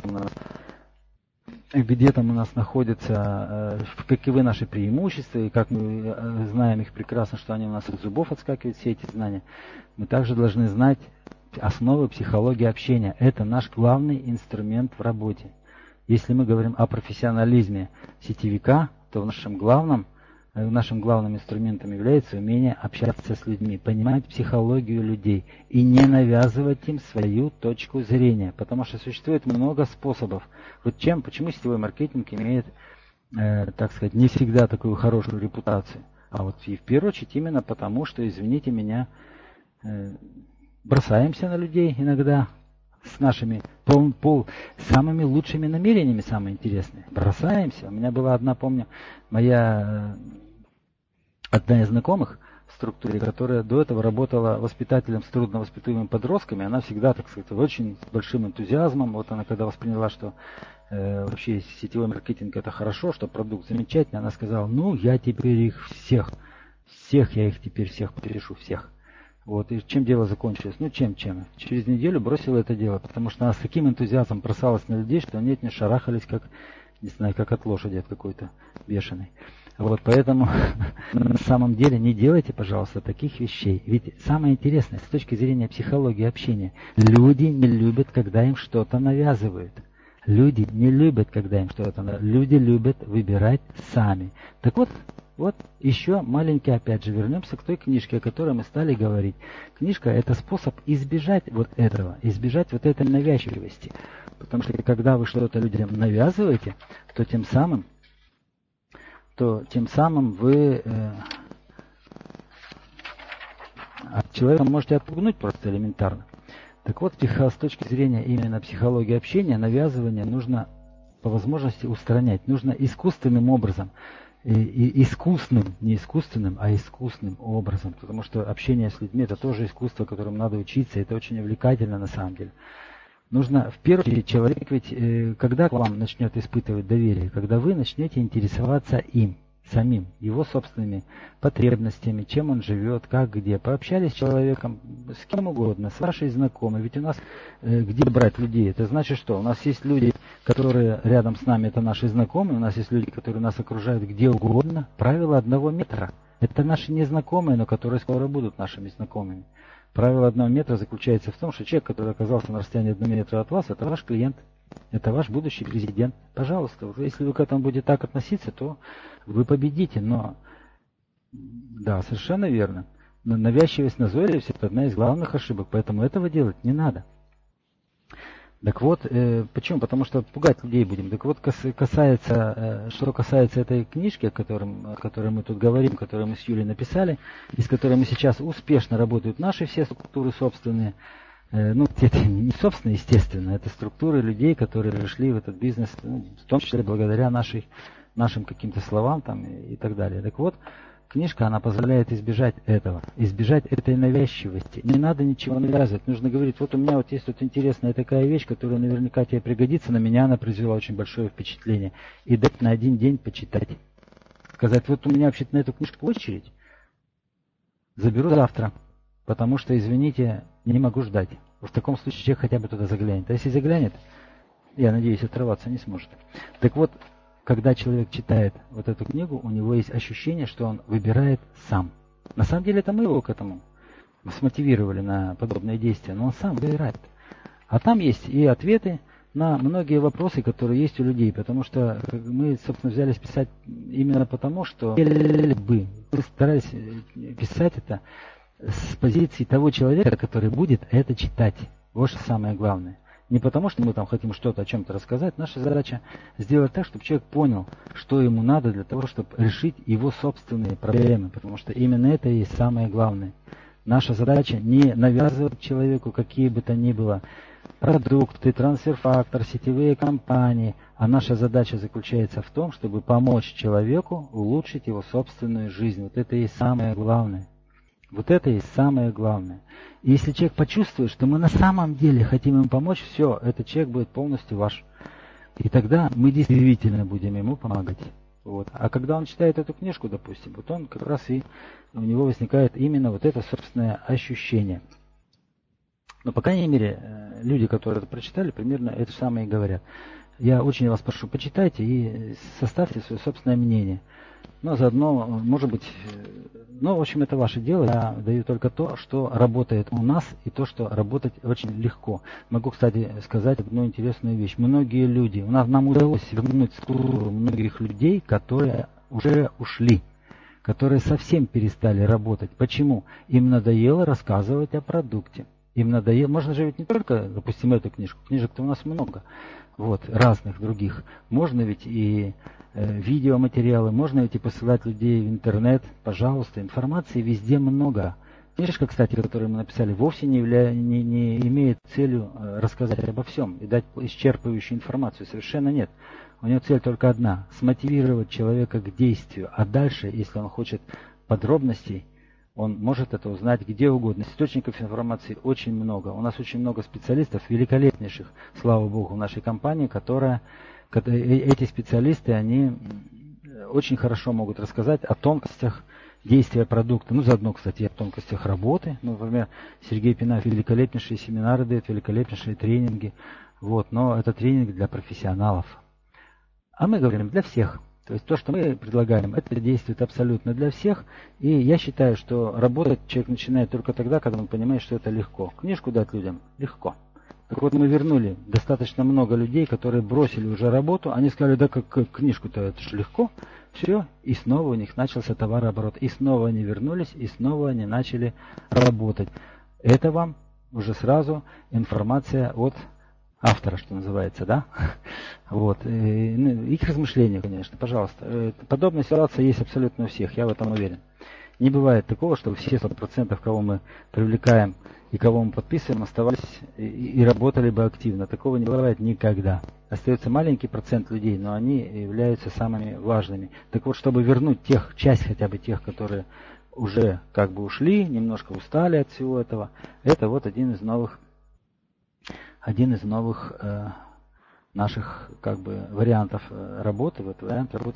там у нас находятся, каковы наши преимущества, и как мы знаем их прекрасно, что они у нас от зубов отскакивают, все эти знания. Мы также должны знать основы психологии общения. Это наш главный инструмент в работе. Если мы говорим о профессионализме сетевика, то нашим главным инструментом является умение общаться с людьми, понимать психологию людей и не навязывать им свою точку зрения. Потому что существует много способов. Вот почему сетевой маркетинг имеет, так сказать, не всегда такую хорошую репутацию. А вот и в первую очередь именно потому, что, извините меня, бросаемся на людей иногда с нашими самыми лучшими намерениями, самые интересные. Бросаемся. У меня была одна из знакомых в структуре, которая до этого работала воспитателем с трудновоспитуемыми подростками. Она всегда, так сказать, очень с большим энтузиазмом. Вот она когда восприняла, что вообще сетевой маркетинг это хорошо, что продукт замечательный, она сказала, я теперь их всех я их теперь всех порешу, всех. Вот, и чем дело закончилось? Чем? Через неделю бросила это дело, потому что она с таким энтузиазмом бросалась на людей, что они от нее шарахались, как от лошади, от какой-то бешеной. Вот, поэтому на самом деле не делайте, пожалуйста, таких вещей. Ведь самое интересное, с точки зрения психологии общения, люди не любят, когда им что-то навязывают. Люди не любят, когда им что-то навязывают. Люди любят выбирать сами. Так вот, еще маленький, опять же, вернемся к той книжке, о которой мы стали говорить. Книжка – это способ избежать вот этого, избежать вот этой навязчивости. Потому что когда вы что-то людям навязываете, то тем самым вы человека можете отпугнуть просто элементарно. Так вот, с точки зрения именно психологии общения, навязывание нужно по возможности устранять. Нужно искусственным образом. Искусным, не искусственным, а искусным образом. Потому что общение с людьми – это тоже искусство, которому надо учиться. Это очень увлекательно на самом деле. Нужно, в первую очередь, человек ведь, когда к вам начнет испытывать доверие, когда вы начнете интересоваться им, самим, его собственными потребностями, чем он живет, как, где. Пообщались с человеком, с кем угодно, с вашей знакомой. Ведь у нас, где брать людей? Это значит что? У нас есть люди, которые рядом с нами, это наши знакомые, у нас есть люди, которые нас окружают где угодно. Правило 1 метра. Это наши незнакомые, но которые скоро будут нашими знакомыми. Правило 1 метра заключается в том, что человек, который оказался на расстоянии 1 метра от вас, это ваш клиент. Это ваш будущий президент. Пожалуйста, если вы к этому будете так относиться, то вы победите. Но, да, совершенно верно. Но навязчивость, назойливость – это одна из главных ошибок, поэтому этого делать не надо. Так вот, почему? Потому что пугать людей будем. Так вот, что касается этой книжки, о которой мы тут говорим, которую мы с Юлей написали, и с которой мы сейчас успешно работают наши все структуры собственные, это не собственно, естественно, это структуры людей, которые пришли в этот бизнес, в том числе благодаря нашим каким-то словам там, и так далее. Так вот, книжка, она позволяет избежать этого, избежать этой навязчивости. Не надо ничего навязывать, нужно говорить, вот у меня есть интересная такая вещь, которая наверняка тебе пригодится, на меня она произвела очень большое впечатление. И дать на 1 день почитать. Сказать, вот у меня вообще-то на эту книжку очередь, заберу завтра. Потому что, извините, не могу ждать. В таком случае человек хотя бы туда заглянет. А если заглянет, я надеюсь, оторваться не сможет. Так вот, когда человек читает вот эту книгу, у него есть ощущение, что он выбирает сам. На самом деле это мы его к этому смотивировали на подобные действия, но он сам выбирает. А там есть и ответы на многие вопросы, которые есть у людей. Потому что мы, собственно, взялись писать именно потому, что мы старались писать это с позиции того человека, который будет это читать. Вот что самое главное. Не потому, что мы там хотим что-то о чем-то рассказать. Наша задача сделать так, чтобы человек понял, что ему надо для того, чтобы решить его собственные проблемы. Потому что именно это и есть самое главное. Наша задача не навязывать человеку какие бы то ни было продукты, трансфер-фактор, сетевые компании. А наша задача заключается в том, чтобы помочь человеку улучшить его собственную жизнь. Вот это и есть самое главное. Вот это и самое главное. И если человек почувствует, что мы на самом деле хотим ему помочь, все, этот человек будет полностью ваш. И тогда мы действительно будем ему помогать. Вот. А когда он читает эту книжку, допустим, вот он как раз и у него возникает именно вот это собственное ощущение. Но, по крайней мере, люди, которые это прочитали, примерно это самое и говорят. Я очень вас прошу, почитайте и составьте свое собственное мнение. Но заодно, может быть, в общем, это ваше дело. Я даю только то, что работает у нас, и то, что работать очень легко. Могу, кстати, сказать одну интересную вещь. Многие люди, нам удалось вернуть структуру многих людей, которые уже ушли, которые совсем перестали работать. Почему? Им надоело рассказывать о продукте. Им надоело. Можно же ведь не только, допустим, эту книжку. Книжек-то у нас много. Вот, разных других. Можно ведь и видеоматериалы, можно ведь и посылать людей в интернет. Пожалуйста, информации везде много. Книжка, кстати, которую мы написали, вовсе не имеет целью рассказать обо всем и дать исчерпывающую информацию. Совершенно нет. У нее цель только одна – смотивировать человека к действию. А дальше, если он хочет подробностей, он может это узнать где угодно. Источников информации очень много. У нас очень много специалистов, великолепнейших, слава богу, в нашей компании, эти специалисты, они очень хорошо могут рассказать о тонкостях действия продукта. Заодно, кстати, о тонкостях работы. Например, Сергей Пинаев великолепнейшие семинары дает, великолепнейшие тренинги. Вот, но это тренинг для профессионалов. А мы говорим для всех. То есть то, что мы предлагаем, это действует абсолютно для всех. И я считаю, что работать человек начинает только тогда, когда он понимает, что это легко. Книжку дать людям легко. Так вот, мы вернули достаточно много людей, которые бросили уже работу. Они сказали, да как книжку-то, это же легко. Все, и снова у них начался товарооборот. И снова они вернулись, и снова они начали работать. Это вам уже сразу информация от автора, что называется, да? Вот. Их размышления, конечно, пожалуйста. Подобная ситуация есть абсолютно у всех, я в этом уверен. Не бывает такого, чтобы все 100%, кого мы привлекаем и кого мы подписываем, оставались и работали бы активно. Такого не бывает никогда. Остается маленький процент людей, но они являются самыми важными. Так вот, чтобы вернуть часть хотя бы тех, которые уже как бы ушли, немножко устали от всего этого, это вот один из новых наших как бы вариантов работы. Вот вариант работы,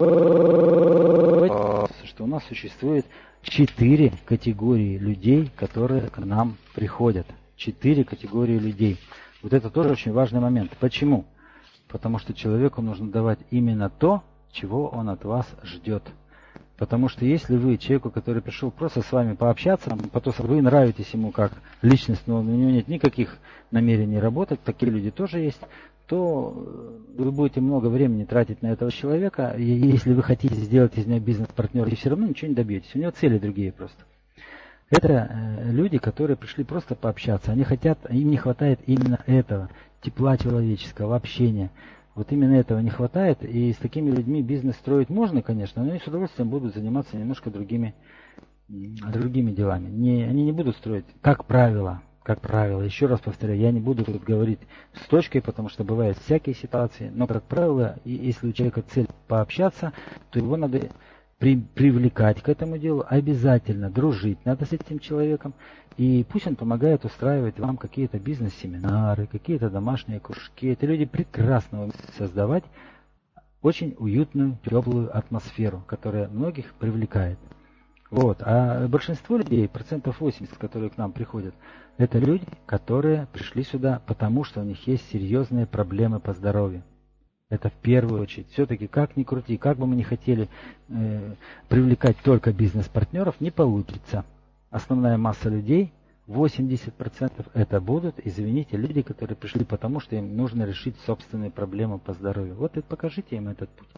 что у нас существует 4 категории людей, которые к нам приходят. 4 категории людей. Вот это тоже очень важный момент. Почему? Потому что человеку нужно давать именно то, чего он от вас ждет. Потому что если вы человеку, который пришел просто с вами пообщаться, потом вы нравитесь ему как личность, но у него нет никаких намерений работать, такие люди тоже есть, то вы будете много времени тратить на этого человека. И если вы хотите сделать из него бизнес-партнера, и все равно ничего не добьетесь. У него цели другие просто. Это люди, которые пришли просто пообщаться. Им не хватает именно этого, тепла человеческого, общения. Вот именно этого не хватает, и с такими людьми бизнес строить можно, конечно, но они с удовольствием будут заниматься немножко другими делами. Они не будут строить, как правило, еще раз повторяю, я не буду тут говорить с точкой, потому что бывают всякие ситуации, но, как правило, если у человека цель пообщаться, то его надо привлекать к этому делу, обязательно дружить надо с этим человеком, и пусть он помогает устраивать вам какие-то бизнес-семинары, какие-то домашние кружки. Эти люди прекрасно умеют создавать очень уютную, теплую атмосферу, которая многих привлекает. Вот. А большинство людей, 80%, которые к нам приходят, это люди, которые пришли сюда, потому что у них есть серьезные проблемы по здоровью. Это в первую очередь. Все-таки как ни крути, как бы мы ни хотели привлекать только бизнес-партнеров, не получится. Основная масса людей, 80% это будут, извините, люди, которые пришли потому, что им нужно решить собственные проблемы по здоровью. Вот и покажите им этот путь.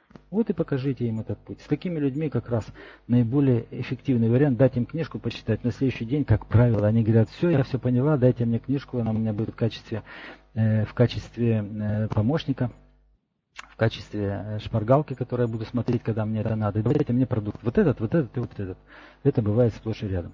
С такими людьми как раз наиболее эффективный вариант дать им книжку почитать. На следующий день, как правило, они говорят, все, я все поняла, дайте мне книжку, она у меня будет в качестве помощника, в качестве шпаргалки, которую я буду смотреть, когда мне это надо. Дайте мне продукт. Вот этот и вот этот. Это бывает сплошь и рядом.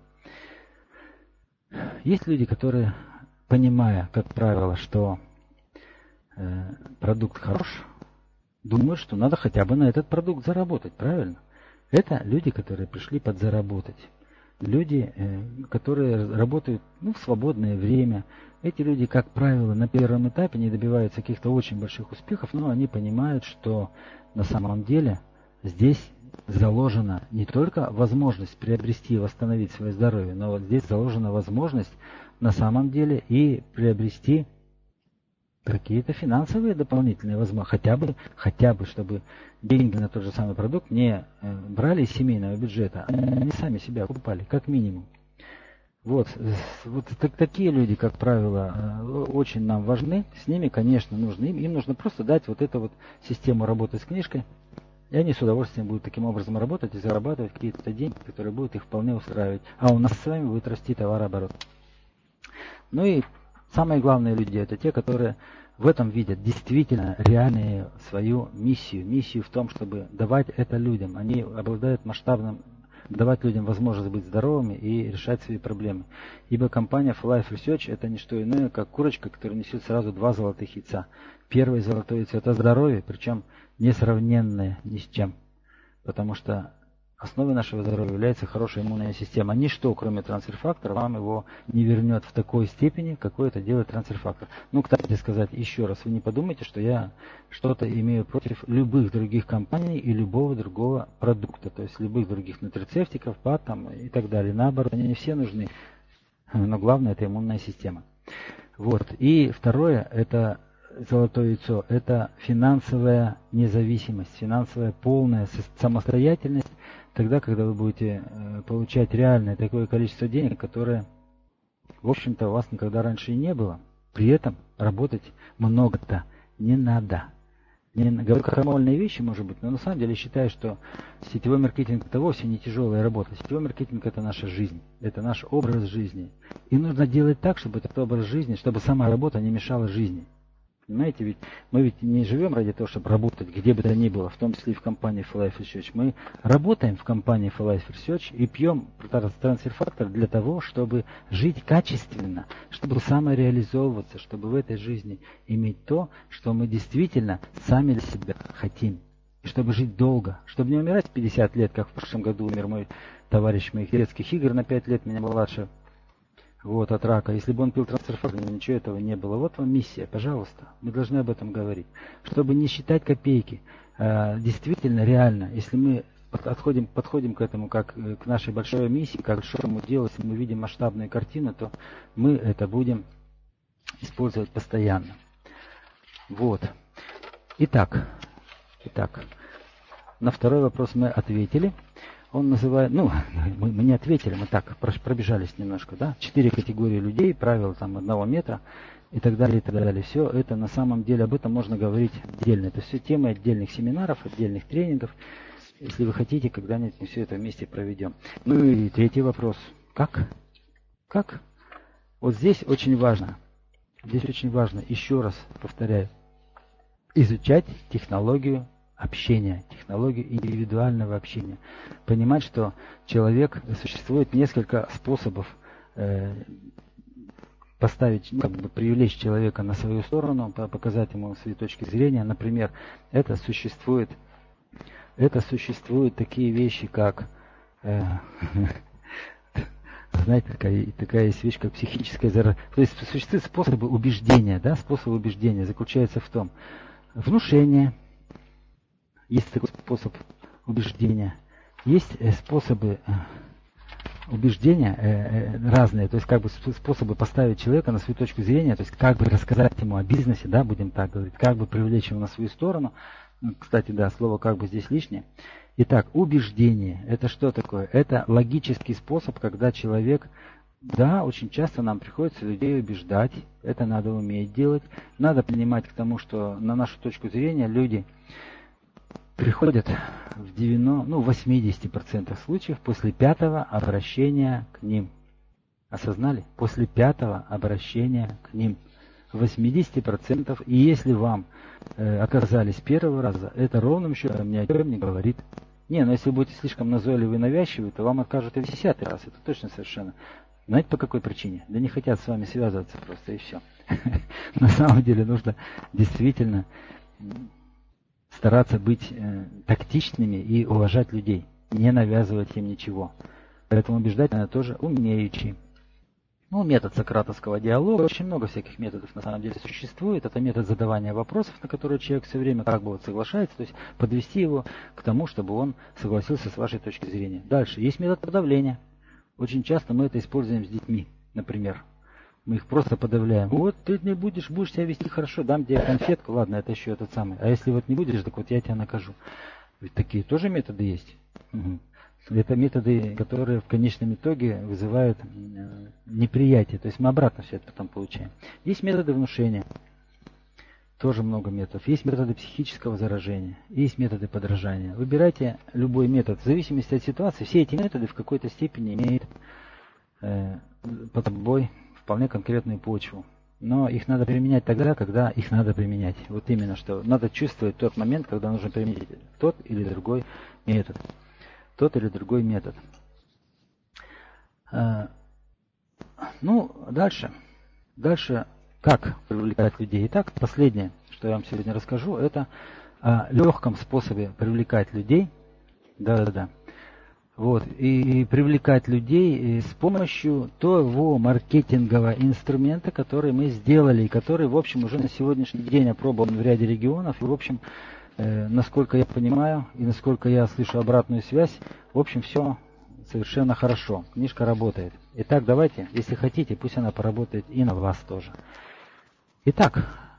Есть люди, которые, понимая, как правило, что продукт хорош, думают, что надо хотя бы на этот продукт заработать, правильно? Это люди, которые пришли подзаработать. Люди, которые работают в свободное время. Эти люди, как правило, на первом этапе не добиваются каких-то очень больших успехов, но они понимают, что на самом деле здесь заложена не только возможность приобрести и восстановить свое здоровье, но вот здесь заложена возможность на самом деле и приобрести какие-то финансовые дополнительные возможности, хотя бы, чтобы деньги на тот же самый продукт не брали из семейного бюджета, а они сами себя окупали, как минимум. Вот такие люди, как правило, очень нам важны. С ними, конечно, им нужно просто дать вот эту вот систему работы с книжкой, и они с удовольствием будут таким образом работать и зарабатывать какие-то деньги, которые будут их вполне устраивать. А у нас с вами будет расти товарооборот. Ну и самые главные люди — это те, которые в этом видят действительно реальную свою миссию в том, чтобы давать это людям. Они обладают масштабным, давать людям возможность быть здоровыми и решать свои проблемы. Ибо компания For Life Research — это не что иное, как курочка, которая несет сразу 2 золотых яйца. Первое золотое яйцо — это здоровье, причем несравненное ни с чем. Потому что основой нашего здоровья является хорошая иммунная система. Ничто, кроме трансфер-фактора, вам его не вернет в такой степени, какой это делает трансфер-фактор. Кстати сказать еще раз, вы не подумайте, что я что-то имею против любых других компаний и любого другого продукта, то есть любых других нутрицептиков, ПАД и так далее. Наоборот, они все нужны, но главное — это иммунная система. Вот. И второе — это золотое яйцо – это финансовая независимость, финансовая полная самостоятельность, тогда, когда вы будете получать реальное такое количество денег, которое, в общем-то, у вас никогда раньше и не было. При этом работать много-то не надо. Не говорю крамольные вещи, может быть, но на самом деле считаю, что сетевой маркетинг – это вовсе не тяжелая работа. Сетевой маркетинг – это наша жизнь, это наш образ жизни. И нужно делать так, чтобы этот образ жизни, чтобы сама работа не мешала жизни. Понимаете, ведь мы ведь не живем ради того, чтобы работать где бы то ни было, в том числе и в компании For Life Research. Мы работаем в компании For Life Research и пьем трансфер-фактор для того, чтобы жить качественно, чтобы самореализовываться, чтобы в этой жизни иметь то, что мы действительно сами для себя хотим. И чтобы жить долго, чтобы не умирать в 50 лет, как в прошлом году умер мой товарищ моих детских игр на 5 лет, меня младше. Вот, от рака. Если бы он пил трансфер-фактор, ничего этого не было. Вот вам миссия, пожалуйста. Мы должны об этом говорить. Чтобы не считать копейки. Действительно, реально, если мы подходим к этому как к нашей большой миссии, как к большому делу, если мы видим масштабную картину, то мы это будем использовать постоянно. Вот. Итак, на второй вопрос мы ответили. Он называет, мы не ответили, мы так пробежались немножко, да, 4 категории людей, правила там 1 метра и так далее, и так далее. Все это на самом деле, об этом можно говорить отдельно. Это все темы отдельных семинаров, отдельных тренингов. Если вы хотите, когда-нибудь мы все это вместе проведем. Ну и третий вопрос. Как? Вот здесь очень важно, еще раз повторяю, изучать технологию общения, технологию индивидуального общения. Понимать, что существует несколько способов привлечь человека на свою сторону, показать ему свои точки зрения. Например, это существуют такие вещи, как знаете, такая есть вещь, как психическая заражение. То есть существуют способы убеждения, да, способы убеждения заключается в том, внушение. Есть такой способ убеждения. Есть способы убеждения разные, то есть способы поставить человека на свою точку зрения, то есть рассказать ему о бизнесе, да, будем так говорить, привлечь его на свою сторону. Кстати, да, слово здесь лишнее. Итак, убеждение. Это что такое? Это логический способ, когда человек, да, очень часто нам приходится людей убеждать, это надо уметь делать, надо понимать к тому, что на нашу точку зрения люди приходят в 80% случаев после 5-го обращения к ним. Осознали? После 5-го обращения к ним. 80%. И если вам оказались первого раза, это ровным счетом ни о чем не говорит. Но если вы будете слишком назойливы и навязчивы, то вам откажут и в 10-й раз. Это точно совершенно. Знаете, по какой причине? Да не хотят с вами связываться просто, и все. На самом деле нужно действительно стараться быть тактичными и уважать людей, не навязывать им ничего. Поэтому убеждать надо тоже умеючи. Метод сократовского диалога, очень много всяких методов на самом деле существует. Это метод задавания вопросов, на которые человек все время соглашается, то есть подвести его к тому, чтобы он согласился с вашей точки зрения. Дальше. Есть метод подавления. Очень часто мы это используем с детьми, например. Мы их просто подавляем. Вот ты не будешь себя вести хорошо, дам тебе конфетку, ладно, это еще этот самый. А если не будешь, так я тебя накажу. Ведь такие тоже методы есть. Угу. Это методы, которые в конечном итоге вызывают неприятие. То есть мы обратно все это потом получаем. Есть методы внушения. Тоже много методов. Есть методы психического заражения. Есть методы подражания. Выбирайте любой метод. В зависимости от ситуации, все эти методы в какой-то степени имеют под собой вполне конкретную почву. Но их надо применять тогда, когда их надо применять. Вот именно, что надо чувствовать тот момент, когда нужно применить тот или другой метод. Дальше как привлекать людей. Итак, последнее, что я вам сегодня расскажу, это о легком способе привлекать людей. Да. И привлекать людей с помощью того маркетингового инструмента, который мы сделали, и который, в общем, уже на сегодняшний день опробован в ряде регионов. И, в общем, насколько я понимаю и насколько я слышу обратную связь, в общем, все совершенно хорошо. Книжка работает. Итак, давайте, если хотите, пусть она поработает и на вас тоже. Итак,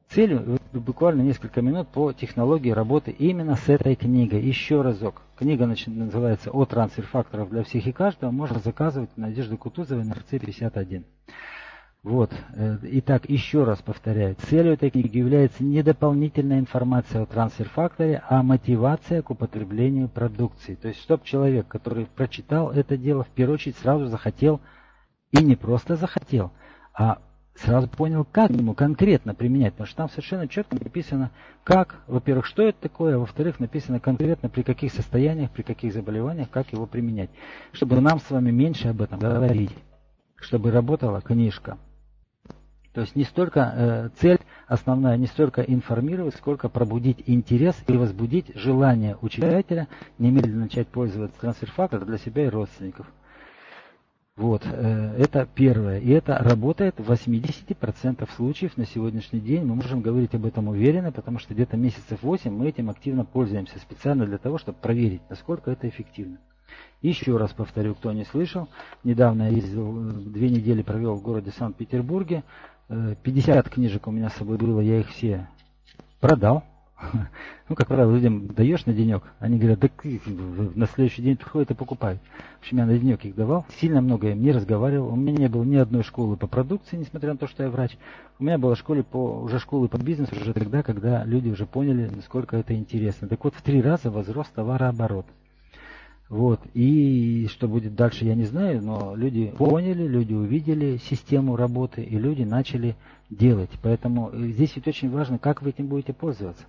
Целью буквально несколько минут по технологии работы именно с этой книгой. Еще разок. Книга называется «О трансфер-факторов для всех и каждого». Можно заказывать у Надежды Кутузовой на РЦ 51. Вот. Итак, еще раз повторяю. Целью этой книги является не дополнительная информация о трансфер-факторе, а мотивация к употреблению продукции. То есть, чтобы человек, который прочитал это дело, в первую очередь сразу захотел, и не просто захотел, а сразу понял, как ему конкретно применять. Потому что там совершенно четко написано, как, во-первых, что это такое, а во-вторых, написано конкретно, при каких состояниях, при каких заболеваниях, как его применять. Чтобы нам с вами меньше об этом говорить. Чтобы работала книжка. То есть не столько цель основная, не столько информировать, сколько пробудить интерес и возбудить желание у читателя немедленно начать пользоваться трансфер-фактором для себя и родственников. Вот, это первое. И это работает в 80% случаев на сегодняшний день. Мы можем говорить об этом уверенно, потому что где-то месяцев 8 мы этим активно пользуемся, специально для того, чтобы проверить, насколько это эффективно. Еще раз повторю, кто не слышал. Недавно я ездил, 2 недели провел в городе Санкт-Петербурге. 50 книжек у меня с собой было, я их все продал. Ну, как правило, людям даешь на денек, они говорят, да на следующий день приходят и покупают. В общем, я на денек их давал, сильно много я им не разговаривал. У меня не было ни одной школы по продукции, несмотря на то, что я врач. У меня была школы по бизнесу уже тогда, когда люди уже поняли, насколько это интересно. Так вот, в 3 раза возрос товарооборот. Вот, и что будет дальше, я не знаю, но люди поняли, люди увидели систему работы, и люди начали делать. Поэтому здесь ведь очень важно, как вы этим будете пользоваться.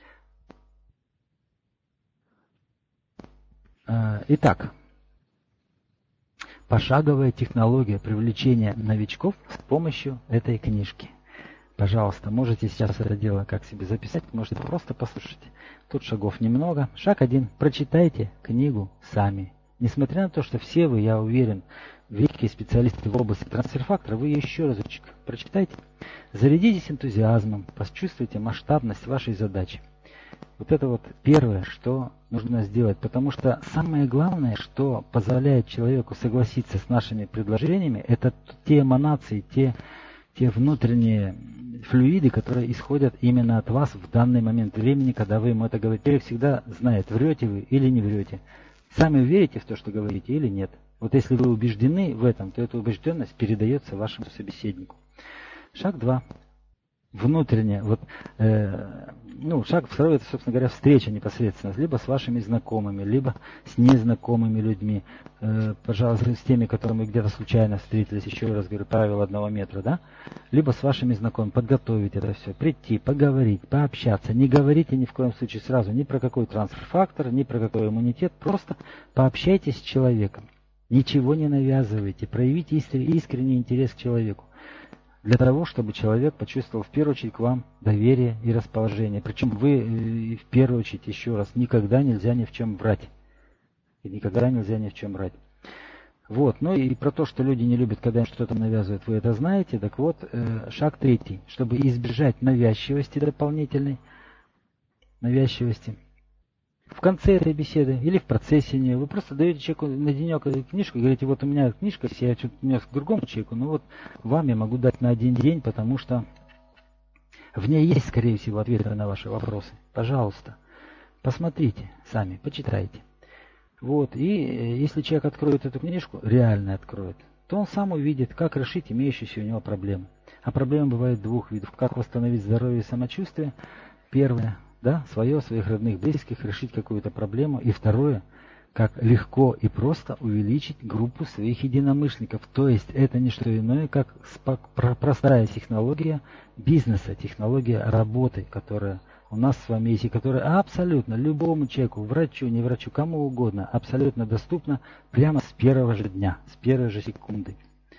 Итак, пошаговая технология привлечения новичков с помощью этой книжки. Пожалуйста, можете сейчас это дело как себе записать, можете просто послушать. Тут шагов немного. Шаг 1. Прочитайте книгу сами. Несмотря на то, что все вы, я уверен, великие специалисты в области трансфер-фактора, вы ее еще разочек прочитайте. Зарядитесь энтузиазмом, почувствуйте масштабность вашей задачи. Вот это вот первое, что нужно сделать, потому что самое главное, что позволяет человеку согласиться с нашими предложениями, это те эманации, те внутренние флюиды, которые исходят именно от вас в данный момент времени, когда вы ему это говорите. Человек всегда знает, врете вы или не врете. Сами верите в то, что говорите, или нет. Вот если вы убеждены в этом, то эта убежденность передается вашему собеседнику. Шаг 2. Внутренне. Шаг 2, это, собственно говоря, встреча непосредственно, либо с вашими знакомыми, либо с незнакомыми людьми. Пожалуйста, с теми, которыми где-то случайно встретились, еще раз говорю, правило 1 метра, да? Либо с вашими знакомыми, подготовить это все, прийти, поговорить, пообщаться. Не говорите ни в коем случае сразу ни про какой трансфер-фактор, ни про какой иммунитет, просто пообщайтесь с человеком. Ничего не навязывайте, проявите искренний интерес к человеку. Для того, чтобы человек почувствовал в первую очередь к вам доверие и расположение. Причем вы в первую очередь, еще раз, никогда нельзя ни в чем врать. И никогда нельзя ни в чем врать. Вот, ну и про то, что люди не любят, когда им что-то навязывают, вы это знаете. Так вот, шаг 3. Чтобы избежать навязчивости дополнительной, в конце этой беседы или в процессе нее вы просто даете человеку на денек книжку и говорите, вот у меня книжка, я чуть нес к другому человеку, но вот вам я могу дать на 1 день, потому что в ней есть, скорее всего, ответы на ваши вопросы. Пожалуйста, посмотрите сами, почитайте. Вот, и если человек откроет эту книжку, реально откроет, то он сам увидит, как решить имеющиеся у него проблемы. А проблемы бывают 2 видов. Как восстановить здоровье и самочувствие. Первое. Да, своих родных, близких, решить какую-то проблему. И второе, как легко и просто увеличить группу своих единомышленников. То есть это не что иное, как простая технология бизнеса, технология работы, которая у нас с вами есть, и которая абсолютно любому человеку, врачу, не врачу, кому угодно, абсолютно доступна прямо с первого же дня, с первой же секунды.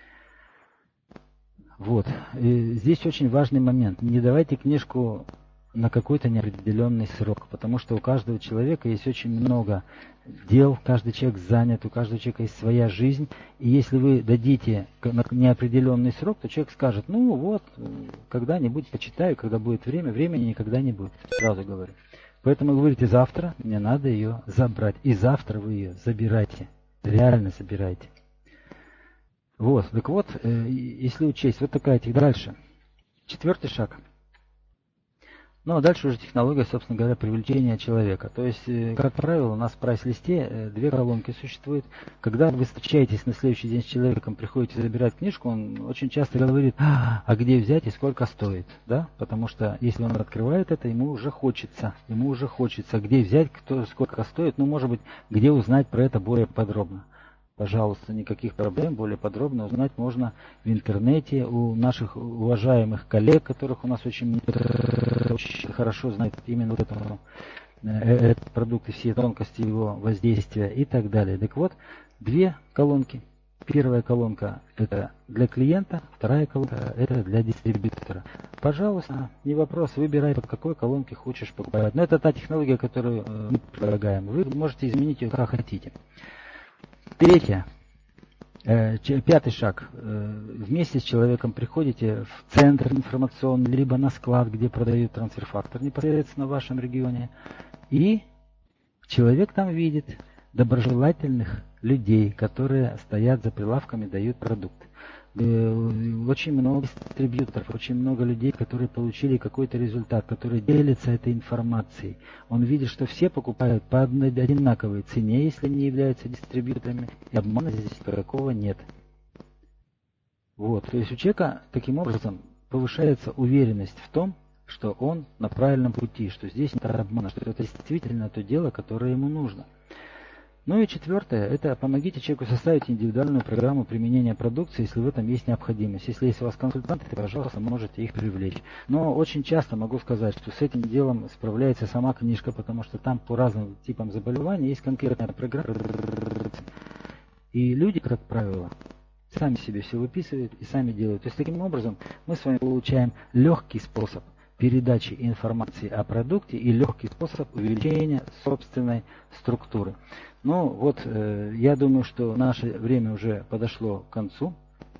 Вот. И здесь очень важный момент. Не давайте книжку на какой-то неопределенный срок, потому что у каждого человека есть очень много дел, каждый человек занят, у каждого человека есть своя жизнь, и если вы дадите на неопределенный срок, то человек скажет, ну вот, когда-нибудь почитаю, когда будет время, времени никогда не будет, сразу говорю. Поэтому вы говорите, завтра мне надо ее забрать, и завтра вы ее забирайте, реально забирайте. Вот, так вот, если учесть, вот такая дальше. 4 шаг. Ну, а дальше уже технология, собственно говоря, привлечения человека. То есть, как правило, у нас в прайс-листе две колонки существуют. Когда вы встречаетесь на следующий день с человеком, приходите забирать книжку, он очень часто говорит, а где взять и сколько стоит, да? Потому что если он открывает это, ему уже хочется, где взять, сколько стоит, ну, может быть, где узнать про это более подробно. Пожалуйста, никаких проблем, более подробно узнать можно в интернете у наших уважаемых коллег, которых у нас очень хорошо знают именно вот этот продукт и все тонкости его воздействия и так далее. Так вот, две колонки. Первая колонка это для клиента, вторая колонка это для дистрибьютора. Пожалуйста, не вопрос, выбирай, под какой колонки хочешь покупать. Но это та технология, которую мы предлагаем. Вы можете изменить ее как хотите. Третье. Пятый шаг. Вместе с человеком приходите в центр информационный, либо на склад, где продают трансфер-фактор непосредственно в вашем регионе. И человек там видит доброжелательных людей, которые стоят за прилавками, дают продукт. Очень много дистрибьюторов, очень много людей, которые получили какой-то результат, которые делятся этой информацией. Он видит, что все покупают по одинаковой цене, если не являются дистрибьюторами, и обмана здесь никакого нет. Вот, то есть у человека таким образом повышается уверенность в том, что он на правильном пути, что здесь нет обмана, что это действительно то дело, которое ему нужно. Ну и четвертое, это помогите человеку составить индивидуальную программу применения продукции, если в этом есть необходимость. Если есть у вас консультанты, пожалуйста, можете их привлечь. Но очень часто могу сказать, что с этим делом справляется сама книжка, потому что там по разным типам заболеваний есть конкретная программа. И люди, как правило, сами себе все выписывают и сами делают. То есть таким образом мы с вами получаем легкий способ передачи информации о продукте и легкий способ увеличения собственной структуры. Ну вот, я думаю, что наше время уже подошло к концу.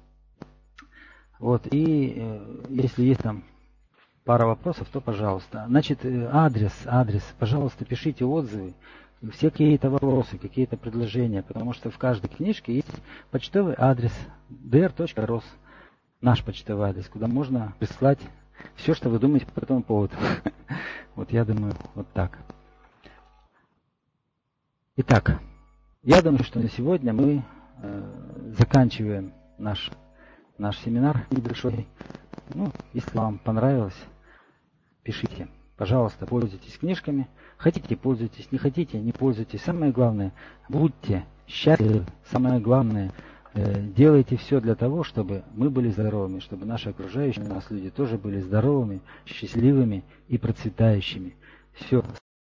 Вот, и если есть там пара вопросов, то пожалуйста. Значит, адрес, пожалуйста, пишите отзывы, все какие-то вопросы, какие-то предложения, потому что в каждой книжке есть почтовый адрес dr.ros, наш почтовый адрес, куда можно прислать все, что вы думаете по этому поводу. Вот я думаю, вот так. Итак, я думаю, что на сегодня мы заканчиваем наш семинар небольшой. Ну, если вам понравилось, пишите. Пожалуйста, пользуйтесь книжками. Хотите, пользуйтесь, не хотите, не пользуйтесь. Самое главное, будьте счастливы. Самое главное, делайте все для того, чтобы мы были здоровыми, чтобы наши окружающие нас люди тоже были здоровыми, счастливыми и процветающими. Все.